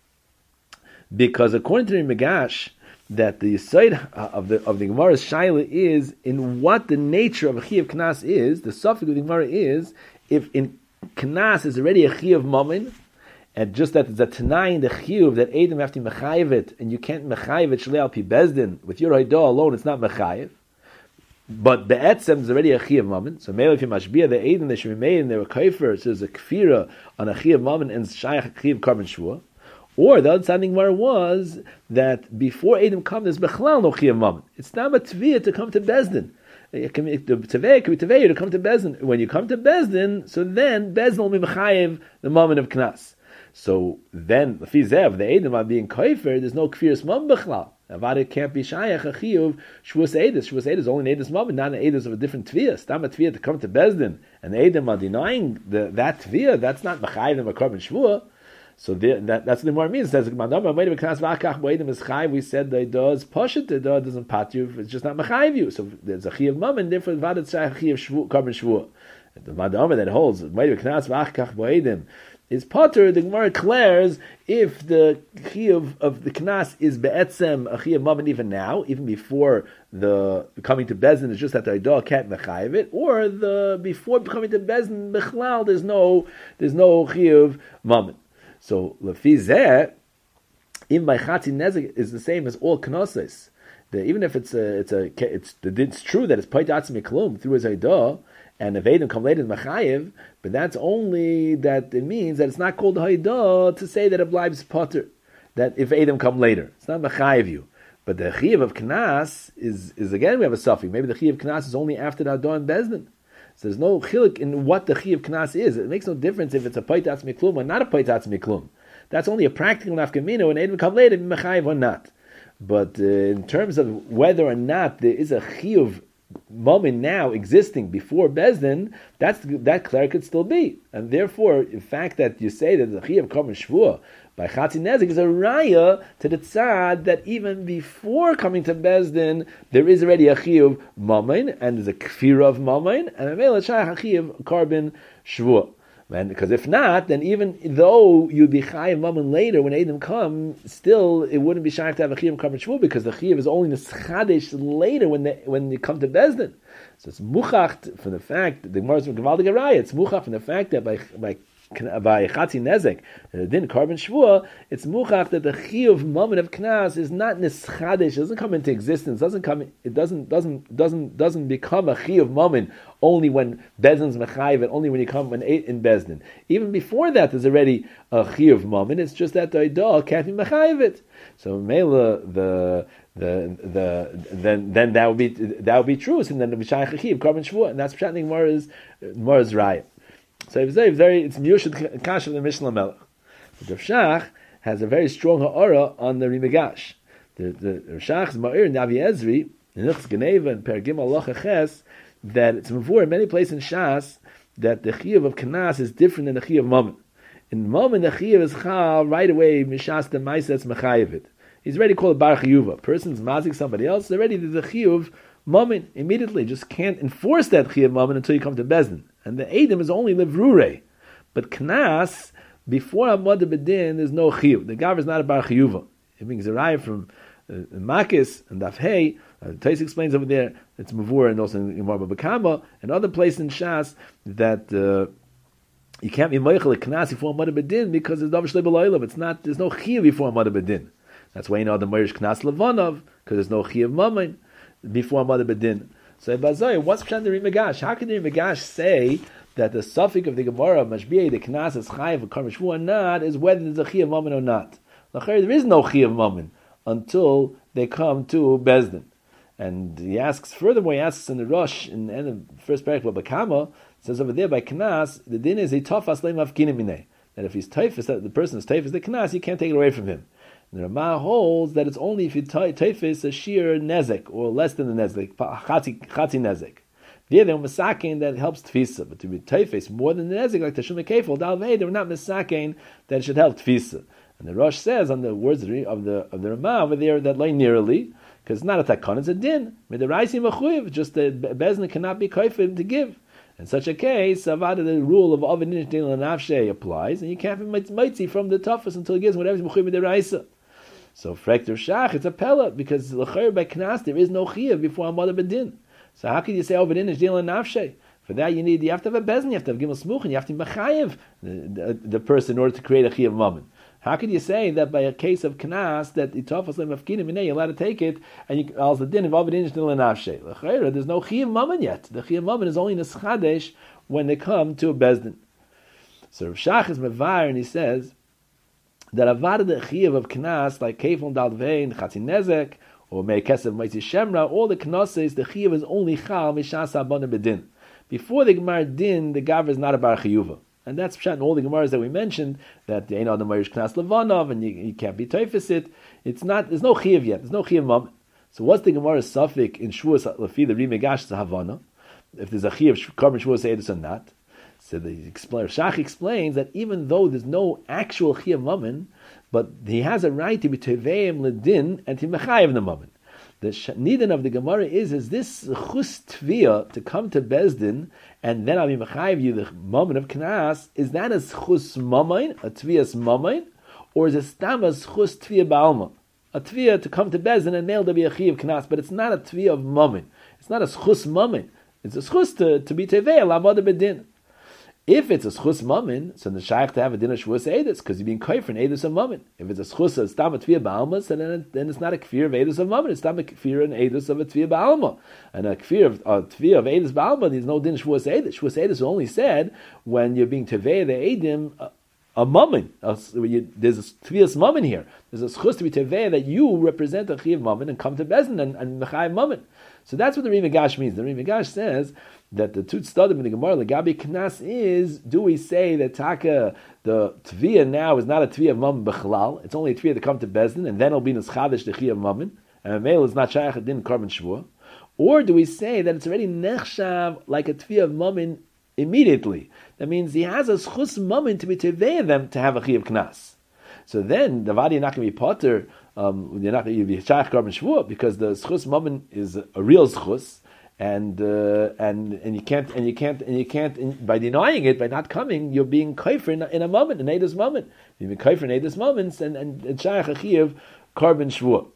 Because according to the Ri Migash, that the side of the Gemara's Shaila is in what the nature of a Chiyav Knas is, the suffix of the Gemara is, if in Knas is already a Chiyav Mammon, and just that there's a Tanai in the Chiyuv that Eidim have to Mechayiv it, and you can't Mechayiv it Shlei Al Pi Bezdin, with your Haidah alone, it's not Mechayiv. But the etzem is already a chiyav mammon. So maybe if you mashbia the eidim they should be made and they were kaifer, so there's a kfira on a chiyav mammon and shayach chiyav karban shvua. Or the understanding where was that before eidim come there's bechlal no chiyav mammon. It's not a tviyah to come to bezdin. The tviyah could be tviyah to come to bezdin. When you come to bezdin, so then bezdin will be mechayiv the mammon of knas. So then the fizev the eidim are being kaifer. There's no kfiras mammon bechlal. Avada can't be shayach a chiyuv shvus eidus. Shvus eidus is only an eidus moment, not an eidus of a different tviyah. Stam a tviyah to come to bezdin, and the eidim are denying that tviyah. That's not mechayiv and karban shvua. So that's what the more means. It says we said the does pashat. The doesn't pat you. It's just not mechayiv you. So there's a chiyuv moment. Therefore, avada shayach chiyuv karban shvua. The madama that holds meidim knas v'achkach boedim is potter. The Gemara declares if the chiyuv of the knas is be'etzem a chiyuv mammon even now, even before the coming to bezin is just that the idah can't mechayiv it, or the before coming to bezin bechlal there's no chiyuv mammon. So lefi zeh, even by chatzi nezek is the same as all knosses. Even if it's true that it's pait atzmi klum through his idah. And if Eidim come later in Machayev, but that's only that it means that it's not called Haidah to say that it blives Potter. That if Eidim come later, it's not Machayev you. But the Chiyav of Knas is again we have a suffix. Maybe the Chiyav of Knas is only after the Adon Bezdin. So there's no chilik in what the Chiyav of Knas is. It makes no difference if it's a Paitatz Miklum or not a Paitatz Miklum. That's only a practical nafkamina when Eidim come later, Machayev or not. But in terms of whether or not there is a Chiyav moment now existing before Bezdin, that cleric could still be, and therefore, in fact, that you say that the chiyuv karban shvua by Chatzi Nezik is a raya to the tzad that even before coming to Bezdin, there is already a chiyuv mammon and there's a kfira of mammon and a mele shayach chiyuv karban shvua. Because if not, then even though you'd be chayiv mammon later when Edom come, still it wouldn't be shaykh to have a chiyuv karban shvuah because the chiyuv is only neschadesh later when you come to Bezdin. So it's muchach from the fact that the Gemara is gevaldig araya. It's muchach from the fact that by chatzi nezek, din karban shvuah, it's muchach that the chiyuv mammon of knas is not neschadesh. It doesn't come into existence. It doesn't become a chiyuv mammon only when Bezdin's mechayiv it, only when you come in Bezdin. Even before that, there's already a chiyuv mammon. It's just that the idah can't be mechayiv it. So mela then that would be true. So then the b'shayich chiyuv karban shvuah, and that's pshat Gemara's raya. So it's miyushad kash of the Mishnah Melech. The Rav Shach has a very strong ha'ara on the Rimegash. The Rav Shach's ma'ir Navi Ezri in Nichs Geneva and Per Gimel Locha Ches that it's mavur in many places in Shas that the chiyuv of Kanas is different than the chiyuv of Mammon. In Mammon, the chiyuv is chal right away mishas the ma'asetz mechayivit. He's already called bar chiyuva. Person's mazik somebody else. Already there's a chiyuv Mammon immediately. Just can't enforce that chiyuv Mammon until you come to Bezdin. And the Edom is only livrure. But Knas, before Amad Bedin, there's no chiyuv. The Gav is not a bar chiyuva. It brings a raya from Makis and Daf Hey. Tais explains over there, it's Mavur and also in Gemara Bakama, and other places in Shas, that you can't be Meichel a Knas before Amad Bedin because there's Davar Shlei B'Loilav. It's not, there's no chiyuv before Amad Bedin. That's why you know the Meirish Knas Levanov, because there's no chiyuv Mammon before Amad Bedin. So Bazai, what's Pshat the Rimegash? How can the Rimegash say that the suffix of the Gemara Mashbiei the Knas is chayiv or karban shvuah or not is whether there's a chiyuv Mammon or not? There is no chiyuv Mammon until they come to Bezdin. And he asks, furthermore, he asks in the Rosh, in the end of the first paragraph of Bakama, says over there by Knas, the din is a tafas le'mafkinim minei. That if he's taifis, the person is taifis the Knas, you can't take it away from him. And the Ramah holds that it's only if you taifis a sheer nezek, or less than the nezek, chati nezek. There they're misakein that helps tfisa, but to be taifis more than the nezek, like Tashum Kefil, Dalvei, they were not misakein that it should help tfisa. And the Rosh says on the words of the Ramah over there that lay nearly, because it's not a takon, it's a din. Just the Bezdin cannot be koifim to give. In such a case, Avada, the rule of Ovid Nish Din Lanavshe applies, and you can't be mitzi from the toughest until he gives whatever is mechuyev deraisa. So Frekter Shach, it's a pellet, because l'chayr by Knas there is no chiyuv before Amad Bedin. So how can you say Ovid Nish Din Lanavshe? For that you have to have a Bezdin, you have to have Gimel Smuch, and you have to be mechayev the person in order to create a chiyuv mammon. How can you say that by a case of Knas that itafas le'mafkinim minei you're allowed to take it and you also the din of Ovid Nish Din Lanavshe? There's no chiyuv mammon yet. The chiyuv mammon is only in a schadesh when they come to a Bezdin. So Rav Shach is mevar and he says that avad the chiyuv of Knas like Kefon Dalvein Chatzi Nezek or Mei Kesev Meitzi Shemra, all the Knosses the chiyuv is only chal mishas abana bedin. Before the Gemar din, the Gav is not a bar chiyuva. And that's pshat in all the Gemaras that we mentioned, that the Ein the Meirish Knas Levanov, and you can't be Teifisit. It's not, there's no Chiyav yet, there's no Chiyav Mammon. So what's the Gemara's suffix in Shvuas Lefi, the Rimegash Havana? If there's a Chiyav Karban Shvuas Eidus or not? So the Shach explains that even though there's no actual Chiyav Mammon, but he has a right to be Teveim Ledin and to Mechayev the Mammon. The nidin of the Gemara is this chus tviyah to come to Bezdin and then I'll be mechayev you the moment of Knas, is that a chus mamain, a tviyas mamain, or is it stam a chus tviyah ba'alma? A tviyah to come to Bezdin and nail to be a chiyav Knas, but it's not a tviyah of mamain. It's not a chus mamain. It's a chus to be tevei l'amad bedin. If it's a schus mammon, so the shaykh to have a din of shvus edus because you're being kaifer in edus of mammon. If it's a schus of stam tviyah ba'alma, so then it's not a kfir of edus of mammon. It's stam a kfir in edus of a tviyah ba'alma. And a kfir of tviyah of edus ba'alma, there's no din of shvus edus. Shvus edus is only said when you're being tevei the edim a mammon. There's a tviyas mammon here. There's a schus to be tevei that you represent a chiyav mammon and come to Bezdin and mechayev mammon. So that's what the Rimegash means. The Rimegash says that the two studim in the Gemara Legabi Knas is, do we say that Taka, the Tviyah now is not a Tviyah of Mammon Bechlal, it's only a Tviyah to come to Bezdin, and then it'll be Neschadish the Chiyah of Mammon, and a male is not Shaykh Din Karban Shvuah? Or do we say that it's already Nechshav like a Tviyah of Mammon immediately? That means he has a Schus Mammon to be Tevei them to have a Chiyah of Knas. So then, the Vadi not going to be Potter, you're not going to be Shaykh Karban Shvuah, because the Schus Mammon is a real Schus, and you can't by denying it, by not coming, you're being kaifer in a moment, in Eidos moment. You've been kaifer in Eidos moments, and shayach a chiyuv carbon shvua.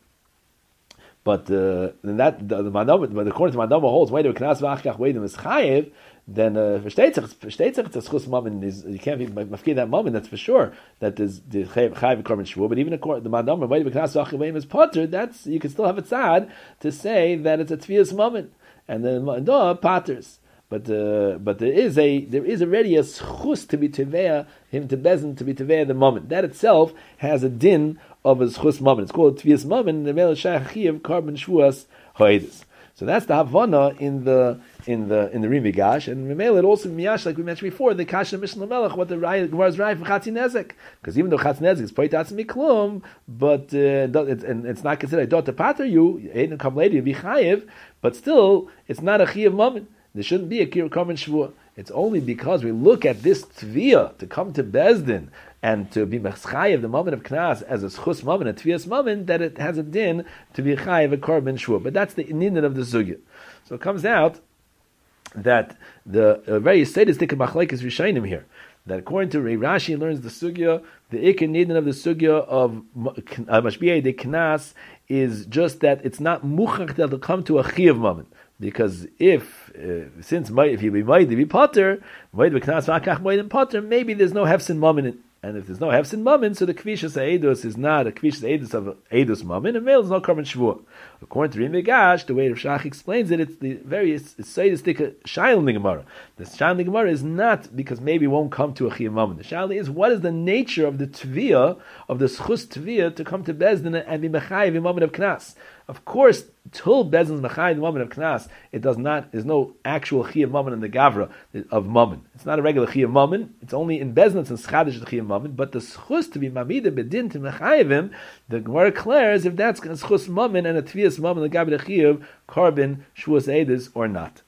But according to Mandama holds way to knas v'achkach way to mischayev, then versteht sich the schus moment is, you can't be mafkid that moment, that's for sure, that is the chayev carbon shvua. But even according to the Mandama way to knas v'achkach way is potter, that's, you can still have a tzad to say that it's a tvius moment, and then Mandama patters. But there is already a schus to be teveya, him to bezin to be teveya the moment. That itself has a din of a schus moment. It's called tvius moment. The mele shachiv carbon shvuas hoedis. So that's the havana in the Rimigash, and Memele it also miyash, like we mentioned before, the kasha mishnah melech, what the Gemara's right for chatzin nezek, because even though chatzin nezek is poitats miklum, but it's not considered dot to pater you ain't come later be chayiv, but still it's not a chiyav moment. There shouldn't be a kir carbon shvua. It's only because we look at this tviyah to come to Bezdin and to be chayiv the moment of knas as a schus moment, a tvias moment, that it has a din to be chayiv a carbon shvua. But that's the inyan of the sugya. So it comes out that the very sadistic machlekes rishonim here, that according to Rashi learns the sugya, the ikar nidin of the sugya of mashbiei de knas is just that it's not muchach that will come to a chiyav moment. Because if you be mighty be potter, maybe there's no hefsin moment. And if there's no hefsin moment, so the kvishas eidos is not a kvishas eidos of eidos moment, and male is no carbon shvua. According to Rimigash, the way Rav Shach explains it, it's the very sadistic shail in the Gemara. The shail in the Gemara is not because maybe it won't come to a chiyuv moment. The shail is what is the nature of the tviyah, of the schus tviyah, to come to Bezdin and be mechayiv in moment of knas. Of course, till Bezdin's mechayiv the moment of knas, there's no actual chiyuv moment in the gavra of moment. It's not a regular chiyuv moment. It's only in Bezdin and schadish the chiyuv moment. But the schus to be mamida bedin to mechayivim, the Gemara declares if that's a schus moment and a tviyas moment the gavra chiyuv carbon shvuas edis or not.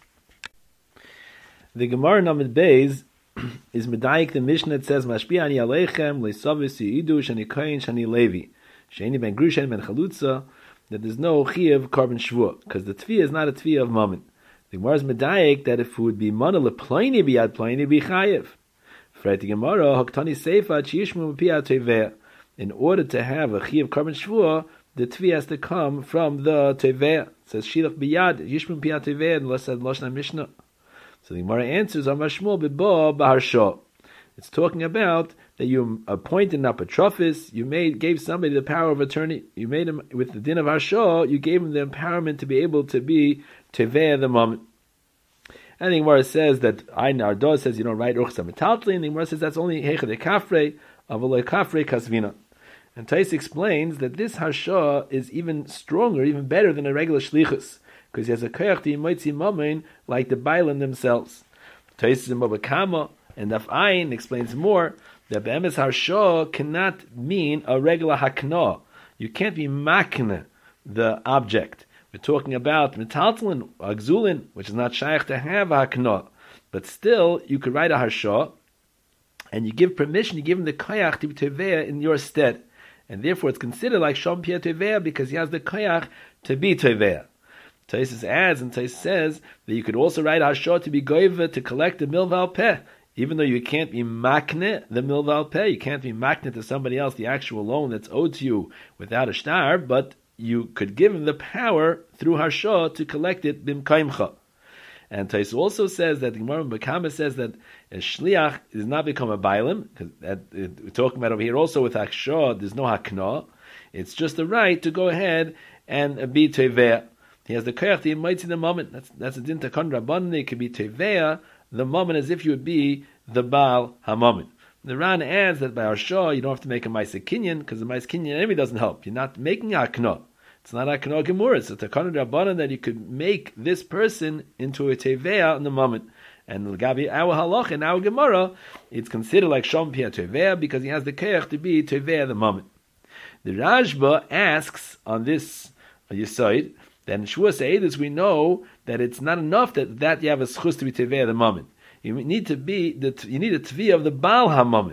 The Gemara Namid Beis is medayik the Mishnah. It says mashpi ani aleichem leisavis yidu shani koyin shani levi shani ben grushen ben chalutza, that there's no chiyuv carbon shvua, because the tviyah is not a tviyah of moment. The Gemara is medayik that if it would be mana leploini biyad ploini be chayiv. Freti Gemara haktani seifa chiyishmu piyad teveh. In order to have a chiyuv carbon shvua, the tviyah has to come from the teveh. It says shilach biyad yishmu piyad teveh, and said Lashon Mishnah. So the Gemara answers Amar Shmuel b'bo b'harsho. It's talking about that you appointed an apotrophis, gave somebody the power of attorney, you made him with the din of harsho, you gave him the empowerment to be able to be teveh the moment. And the Gemara says that Einar Dor says you don't write Ruchsa Metaltli, and the Gemara says that's only Heicha de Kafre, Avaloi Kafre Kasvina. And Tais explains that this harsho is even stronger, even better than a regular shlichus, because he has a koyach to yimoitzi mamein like the Bailim themselves. Tais is in Babakama, and Daf Ayin explains more that be'emes harsho cannot mean a regular hakna. You can't be makne the object. We're talking about metaltlin, agzulin, which is not shaykh to have a hakna, but still you could write a harsho, and you give permission, you give him the koyach to be teveya in your stead, and therefore it's considered like shom pia teveya because he has the koyach to be teveya. Taisus adds, and Taisus says that you could also write harsho to be goiva to collect the milval peh, even though you can't be makne the milval peh, you can't be makne to somebody else the actual loan that's owed to you without a shtar, but you could give him the power through harsho to collect it bimkaimcha. And Taisus also says that the Gemara Bekama says that a shliach does not become a bailim, because we're talking about over here also with harsho, there's no hakna, it's just the right to go ahead and be teveh. He has the koyach to yimoitzi the moment. That's a din takon rabbanan. It could be teveya the moment as if you would be the baal hamoment. The Ran adds that by harsho you don't have to make a ma'aseh kinyan, because the ma'aseh kinyan enemy doesn't help. You're not making hakna. It's not hakna gemura. It's a takon rabbanan that you could make this person into a teveya in the moment. And l'gabi our halach and our gemara, it's considered like shom pia teveya because he has the koyach to be teveya the moment. The Rashba asks on this yesod. Then Shvuas Eidus, we know that it's not enough that you have a schus to be teveh at the moment. You need a tvi of the Baal HaMomen.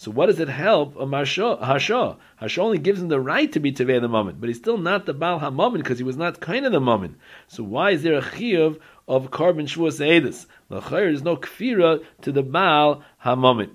So what does it help a Harsha? Harsha only gives him the right to be Tevei the moment, but he's still not the Baal HaMomen because he was not kind of the moment. So why is there a chiyuv of Korban Shavuos Eidus? L'chayr, there's no kfira to the Baal HaMomen.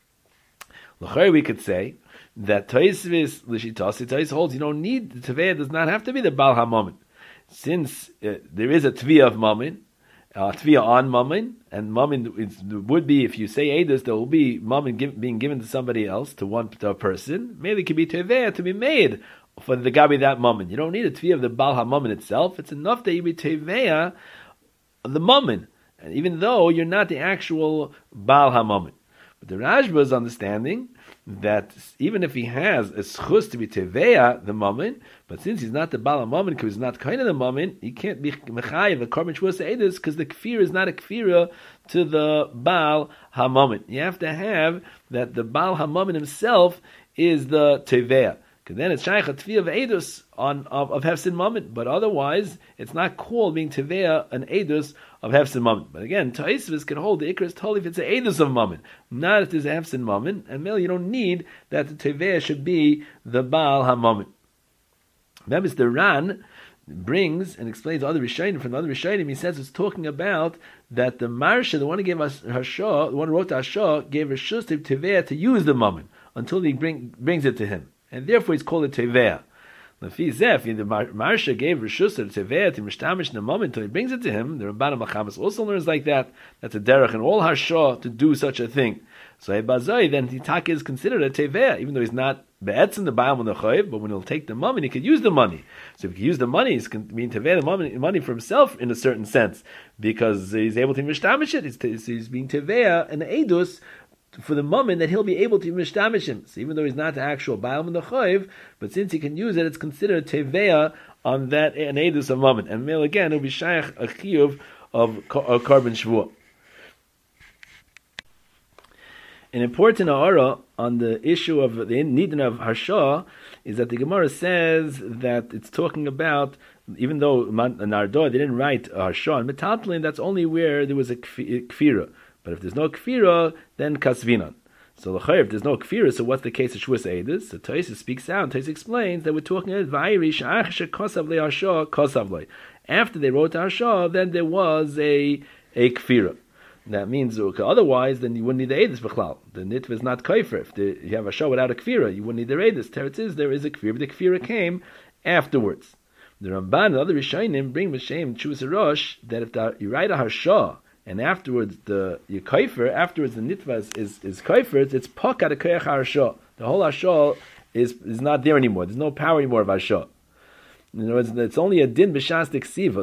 L'chayr, we could say that Taisvis L'shitasi Tais holds you don't need the Tevei, does not have to be the Baal HaMomen. Since there is a Tviyah of Momen, Tviyah on Momen, and Momen would be, if you say Eidus, there will be Momen being given to somebody else, to a person. Maybe it could be Tevei to be made for the Gabi that Momen. You don't need a Tviyah of the Baal HaMomen itself. It's enough that you be Tevei the Momen, and even though you're not the actual Baal HaMomen. But the Rashba is understanding that even if he has a schus to be Tevei the Momen, but since he's not the Baal HaMomen, because he's not kind of the Momen, he can't be Mechayev the Korban Shavuos Eidus, because the Kfir is not a Kfira to the Baal HaMomen. You have to have that the Baal HaMomen himself is the Tevei. Because then it's Shaykh Tviyah of Eidus of Hefsin Momen, but otherwise it's not called being Tevei an Eidus of Hefsin Momen. But again, Taisvis can hold the Ikra is totally if it's an Eidus of Momen, not if there's a Hefsin Momen, and merely you don't need that the Tevei should be the Baal HaMomen. Then Mr. Ran brings and explains other Rishonim from the other Rishonim. He says it's talking about that the Marsha, the one who gave us Harsha, the one who wrote the Harsha, gave Rishus to Tevei to use the Momen until he brings it to him. And therefore he's called a Tevei. The Marsha gave Rishus to Tevei to Mishtamish in the moment until he brings it to him. The Ramban Machamas also learns like that. That's a derech in all Harsha to do such a thing. So Ebazai, then Titaka is considered a Tevei, even though he's not Be'etzin the Ba'am on the Chayiv, but when he'll take the money, he could use the money. So if he could use the money, he's being Tevei the money for himself in a certain sense, because he's able to Mishtamish it. He's being Tevei an Eidus for the moment that he'll be able to mishtamish him. So even though he's not the actual Ba'am and the Chayiv, but since he can use it, it's considered Tevei on that an Eidus of moment. And male again, it'll be Shaykh a Chiyuv of Korban Shavuot. An important Ha'ara on the issue of the Nidin of Harsha is that the Gemara says that it's talking about, even though Nardo they didn't write Harsha and Metaltlin, that's only where there was a Kfira. But if there's no kfira, then kasvinan. So if there's no kfira, so what's the case of Shavuos Eidus? So Tosfos speaks out. Tosfos explains that we're talking about vayri sha'ach kosav le'arsha kosav le. After they wrote Harsha, then there was a kfira. That means otherwise, then you wouldn't need the Eidus b'chlal. The nitva is not kaifer. If you have a Harsha without a kfira, you wouldn't need the Eidus. Teretz is there is a kfira, but the kfira came afterwards. The Ramban and other Rishonim bring M'shem Chuvas Rosh that if you write a Harsha and afterwards the kaifer, afterwards the nitva is kaifer, it's pokat a koyach harsha. The whole harsha is not there anymore. There's no power anymore of harsha. In other words, it's only a din b'shastik siva.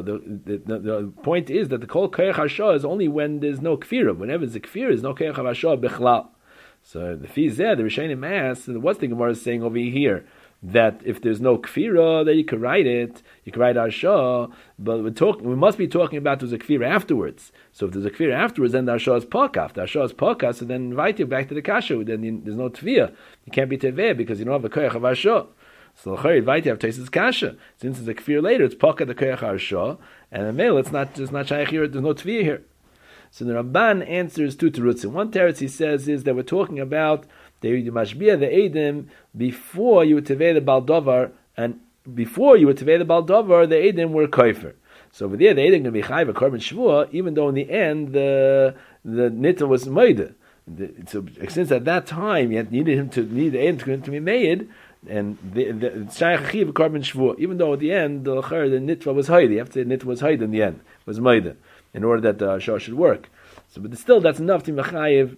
The point is that the kol koyach harsha is only when there's no kfira. Whenever there's a kfira, there's no koyach harsha bichlal. So the fizeh, the Rishonim asks, what's the Gemara saying over here? That if there's no kfira, then you can write it. You can write Harsha, but we must be talking about there's a kfira afterwards. So if there's a kfira afterwards, then the Harsha is pakaf. The Harsha is pakaf, so then invite you back to the kasha. Then there's no tviyah. You can't be teveh because you don't have a koyach of Harsha. So the invite you have Tosfos kasha. Since it's a kfira later, it's pakaf the koyach Harsha, and the male it's not shaykh here. There's no tviyah here. So the Ramban answers two terutzim. One teretz he says is that we're talking about the mashbia the edim before you were tevei the baldovar, and before you were tevei the baldovar, the edim were kaifer. So over there, the edim can be chayv a korban shvua, even though in the end the nitah was made. So since at that time you needed the edim to be made, and the shaykh chiv a korban shvua, even though at the end the nitva was hayd. You have to say nitva was hayd in the end, was made, in order that the shah should work. So, but still, that's enough to mechayiv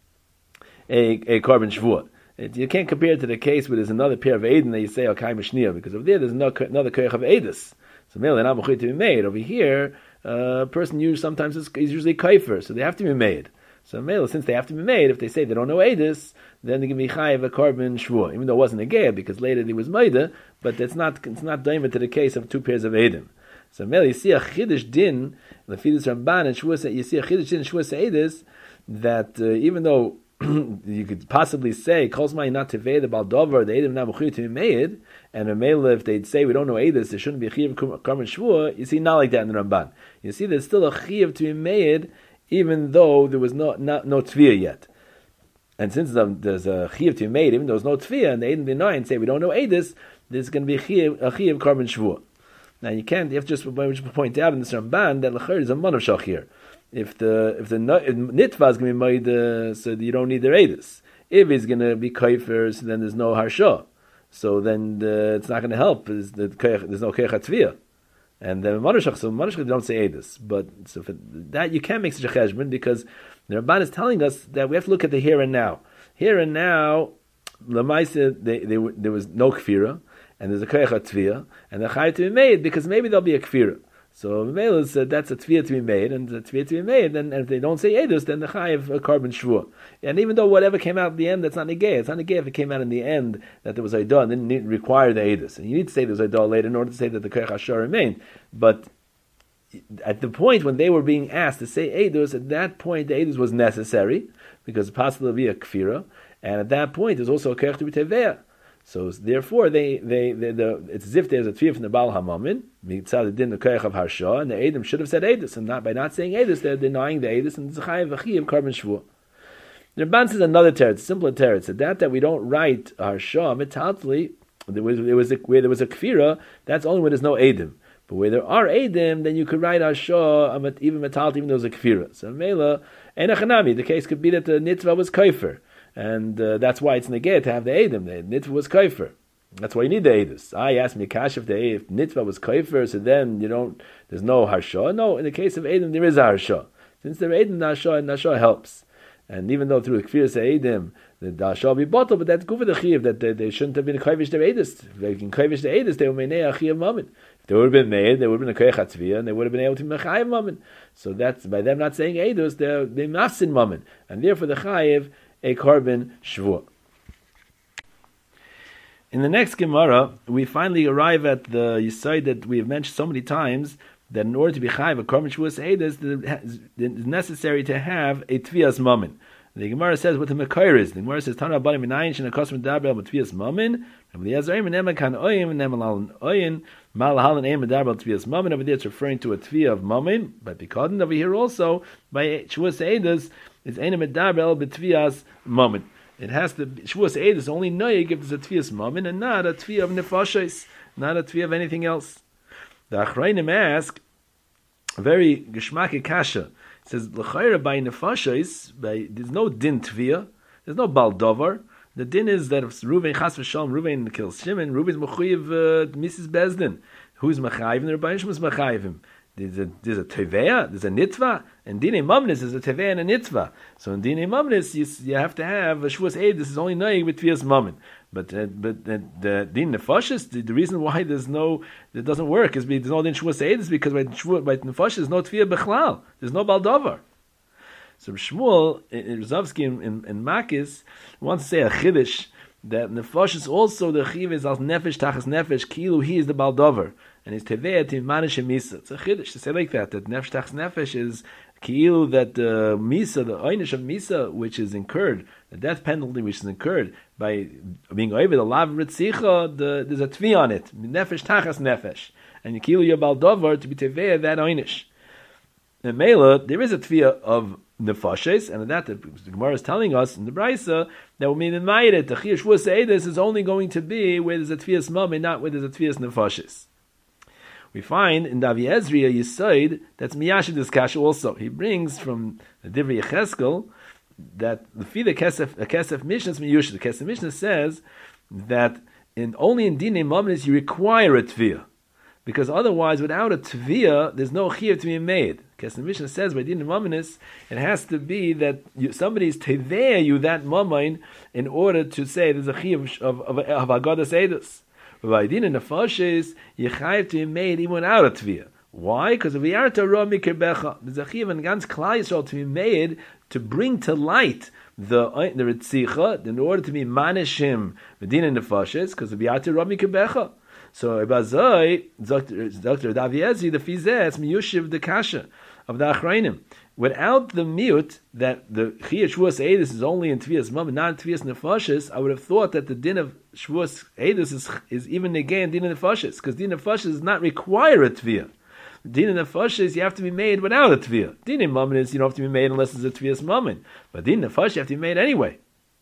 a korban shvuah. You can't compare it to the case where there's another pair of Eidin that you say okay mishniya, because over there there's another koyach of Eidus. So they're not to be made. Over here, a person sometimes is usually kaifer, so they have to be made. So since they have to be made, if they say they don't know Eidus, then they can be chayiv a korban shvuah, even though it wasn't a geir, because later there was maida, but it's not daimah to the case of two pairs of Eidim. So you see a chiddush din, the Fidus Ramban and Shavuos, you see a chiddush din Shavuos Eidus that even though you could possibly say calls my not tevei the baldover the edim not mechuyev to be made, and a male if they'd say we don't know edus there shouldn't be a chiyuv korban shvuah. You see not like that in the Ramban. You see there's still a chiyuv to be made even though there was no tviyah yet. And since there's a chiyuv to be made, even though there's no tefillah, and the Eidim deny and say we don't know edus, there's going to be a chiyuv carbon shvua. Now you have to just point out in this Ramban that l'chayr is a man of shachir. If the nitva is going to be made, so you don't need the edus. If it's going to be kaifer, so then there's no harsha. So then it's not going to help. There's no keich hatviyah. And then Manushach, they don't say edus. But so for that you can't make such a cheshbon because the Ramban is telling us that we have to look at the here and now. Here and now, Lamaisa, there was no kfira, and there's a keich hatviyah, and the chayav to be made because maybe there'll be a kfira. So Mela said that's a tviyah to be made, and the tviyah to be made, and if they don't say edus, then the chayav a carbon shvua. And even though whatever came out at the end, that's not negay. It's not negay if it came out in the end that there was aidah and didn't require the edus. And you need to say there was aidah later in order to say that the keich hashar remained. But at the point when they were being asked to say edus, at that point the edus was necessary because it's possible to be a kfira, and at that point there's also a keich to be teveah. So therefore, it's as if there's a tviyah from the Baal Hamamin, mitzad din the keich of harsha, and the Edom should have said edus, and by not saying edus, they're denying the edus, and it's a chayav v'chiyuv carbon shvua. The Ramban says another teretz, simpler teretz, that we don't write harsha metaltli, where there was a kfira, that's only when there's no Edom. But where there are Edom, then you could write harsha even metaltli, even though there's a kfira. So mela enachanami, the case could be that the nitva was kaifer. And that's why it's negay to have the Edom. The nitva was kaifer. That's why you need the edus. I asked me kash if nitva was kaifer, so then there's no harsha. No, in the case of Edom, there is a harsha. Since there is Edom, the harsha helps. And even though through the kfiras Edom, the harsha will be bottled, but that's good for the chiv that they shouldn't have been kaivish their edus. If they can kaivish the edus, they will meinei a chiv moment. If they would have been made, they would have been a keich hatzviyah, and they would have been able to be mechayiv moment. So that's by them not saying edus, they mafsin moment, and therefore the chayiv a carbon shvua. In the next Gemara, we finally arrive at the yisod that we have mentioned so many times, that in order to be chayiv a carbon shvua seidus, it's necessary to have a tviyas mammon. The Gemara says what the mekayr is. The Gemara says Tana Bali Minayin Shina Kosman Dabel B'Tviyas Mammon. Rabbi Eliezer Eimer Nema Kan Oyim Nema Oyin Malahalan Eimer Dabel B'Tviyas Mammon. Over there it's referring to a tviyah of mammon, but because over here also by Shavuos Eidos it's Eimer Dabel B'Tviyas Mammon. It has to Shavuos Eidos only noyig if there's a tviyas mammon and not a tviyah of nefashos, not a tviyah of anything else. The Achrayim ask a very geshmaki kasha. It says l'chayra by nefashos, there's no din tviyah, there's no baldover. The din is that if Reuven chas v'shalom, Reuven kills Shimon, Reuven's mechuyev Mrs. Bezdin. Who's mechayivim? The Rebbeinu Shem is mechayivim. There's a teveya, there's a nitva, and dinei mamnis is a teveya and a nitva. So in dinei mamnis, you have to have a shvuas eid. This is only noyig with tviyas mammon. But the din nefashis, the reason why it doesn't work is because there's no din shvuas eid is because by nefashis there's no tviyah bechlal. There's no baldover. So Shmuel Rizovsky in Makis wants to say a chiddush that nefashis also the chiv is as nefesh tachas nefesh kilu he is the baldover. And his teveya to manish misa. It's a chiddush to say like that nefesh tachas nefesh is ki'ilu that the misa, the einish of misa, which is incurred, the death penalty which is incurred by being over the lav ritzicha, there's a tvi on it, nefesh tachas nefesh, and ki'ilu your baldover to be teveya that einish. In Mela, there is a tviya of nefashes, and that the Gemara is telling us in the Brisa that will mean in Ma'adet the chiyuv shvuas eidus is only going to be where there's a tviyas mammon, not where there's a tviyas nefashes. We find in Davi Ezri a Yisoid that's Miyashid this kasha also. He brings from the Divrei Yecheskel that the Kesef Mishnah Miyushid. The Kesef Mishnah says that only in Dinei Mamnis you require a tviyah, because otherwise without a tviyah there's no chiyuv to be made. Kesef Mishnah says by Dinei Mamnis it has to be that somebody's teveya you that mammon in order to say there's a chiyuv of Agadas Eidos. By din and nefashes, you have to be made even without a tviyah. Why? Because if we are to ra mikirbecha, there's a chiyuv and ganz klal Yisrael to be made to bring to light the ritzicha in order to be manishim din and nefashes. Because if we are to ra mikirbecha, so Ibazoi Dr. Daviezi the fizeh miyushiv the kasha of the achrayim. Without the mute that the chiyuv shvuas eidus is only in tviyas mammon, not in tviyas nefashis, I would have thought that the din of shvuas eidus is even again din of nefashis, because din of nefashis does not require a tviyah. Din of nefashis you have to be made without a tviyah. Din of mammon is you don't have to be made unless it's a tviyas mammon, but din of nefashis you have to be made anyway.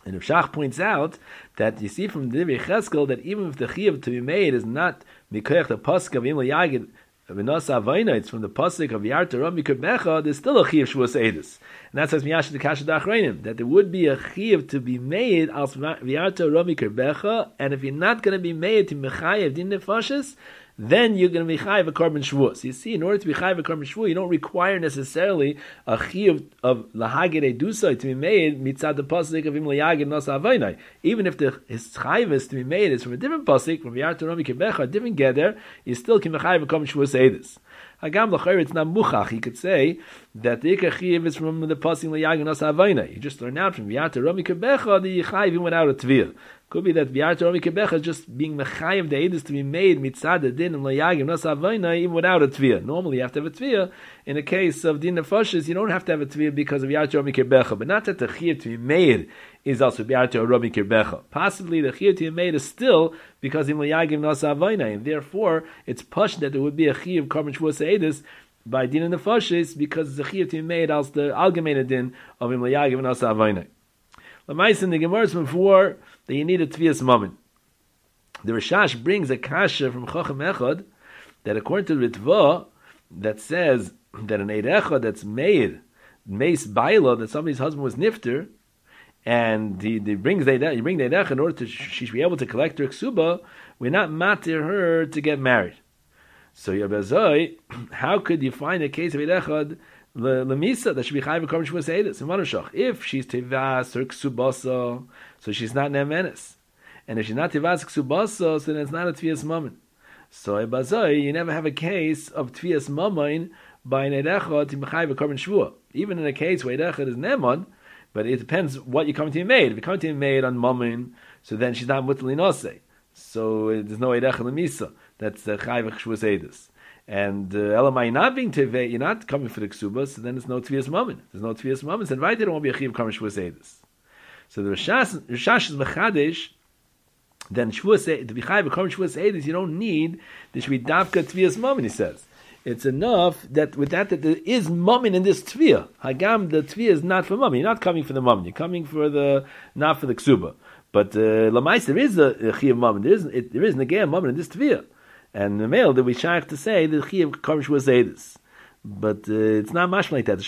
And Rav Shach points out that you see from the Divrei Cheskel that even if the chiyuv to be made is not mikoyach the pasuk of Imla Yagid v'nasa avayna, it's from the pasuk of Yarta Ram Mikra Becha, there's still a chiyuv Shavuos Eidus. And that's as Miyash the Kasha Dachreinim, that there would be a chiyuv to be made as Yarta Ram Mikra Becha, and if you're not going to be made to mechayev din nefashis, then you're going to be chayiv a korban shvuos. You see, in order to be chayiv a korban shvuos, you don't require necessarily a chiyuv of lahagid edusai to be made mitzad the pasuk of im layagid nasa avaynai. Even if the his chayiv to be made is from a different pasuk, from Yarta Rami Kebecha, a different geder, you still can be chayiv a korban shvuos edus. Hagam l'chayr, it's not muchach. He could say that the ikar chiyuv is from the pasuk layagid nasa avaynai. You just learn out from Yarta Rami Kebecha the chayiv went out of tvir. Could be that Yarta Rami Kebecha is just being mechayiv the edus to be made mitzad the din and layagim nasa avayna even without a tviyah. Normally you have to have a tviyah. In the case of din nefashis, you don't have to have a tviyah because of Yarta Rami Kebecha. But not that the chiyuv to be made is also Yarta Rami Kebecha. Possibly the chiyuv to be made is still because in layagim nasa avayna, and therefore it's push that there would be a chiyuv korban shvuos edus by din nefashis because the chiyuv to be made as the algemeine din of in layagim nasa avayna. L'mais in the Gemara's before that you need a tviyas moment. The Rishash brings a kasha from Chacham Echad that according to Ritva that says that an Eid Echad that's made Meis Baila, that somebody's husband was nifter, and he brings the Eid Echad in order to she should be able to collect her ksuba, we're not matir her to get married. So Yabazoi, how could you find a case of Eid Echad Lemisa that should be chayiv korban shvuos edus in Manushach? If she's tivas her ksubasa, so she's not nemenes, and if she's not tivas ksubasa, so then it's not a tviyas mammon. So ebazoi, you never have a case of tviyas mammon by an edechad to be chayiv korban shvua. Even in a case where edechad is neman, but it depends what you're coming to be made. If you're coming to be made on mammon, so then she's not mutal inose. So there's no edechad lemisa. That's the chayiv shvuos edus. And elamai not being tevei, you're not coming for the ksuba, so then it's no tviyas mammon. There's no tviyas mammon, and right there won't be a chiv korban shvuos edus. So the Rishash is mechadish. Then shvuos to be chayiv korban shvuos edus, you don't need there should be davka tviyas mammon. He says it's enough that with that there is mammon in this tviyah. Hagam, the tviyah is not for mammon. You're not coming for the mammon. You're coming for the not for the ksuba. But lamais there is a chiv mammon. There is negei mammon in this tviyah. And the male that we shaykh to say the chiyuv korban shvuos edus, but it's not much like that. The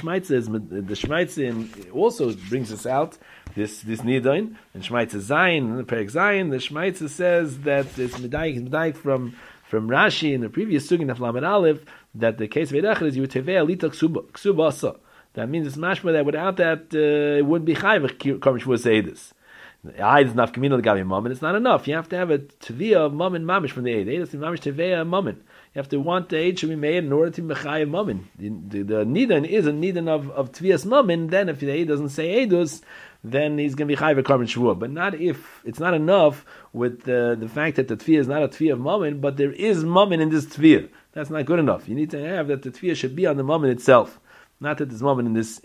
Shmaitze also brings us out this nidain, and Shmaitze Zayin and the Perek Zayin. The Shmaitze says that it's medayik from Rashi in the previous sugin of Lamed Aleph that the case of Eid Echad is you tevei alita ksubasa. That means it's mashma that without that it wouldn't be chayv korban shvuos edus. It's not enough. You have to have a tviyah of mammon mamish from the Eid. Eid is mamish tviyah mammon. You have to want the Eid should be made in order to mechayev mammon. The nidan is a nidan of tviyas mammon. Then if the Eid doesn't say Eidus, then he's going to be chayiv a korban shvuah. But not if it's not enough with the fact that the tviyah is not a tviyah of mammon, but there is mammon in this tviyah. That's not good enough. You need to have that the tviyah should be on the mammon itself, not that there's mammon in this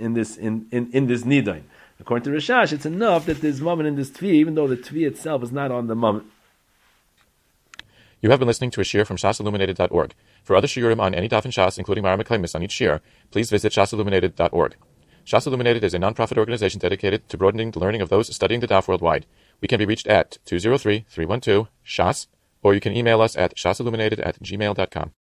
nidan. According to Rishash, it's enough that there's mammon in this tviyah, even though the tviyah itself is not on the mammon. You have been listening to a shiur from shasilluminated.org. For other shiurim on any daf in Shas, including Mara Meklemis on each shiur, please visit shasilluminated.org. Shas Illuminated is a non-profit organization dedicated to broadening the learning of those studying the daf worldwide. We can be reached at 203-312-SHAS, or you can email us at shasilluminated@gmail.com.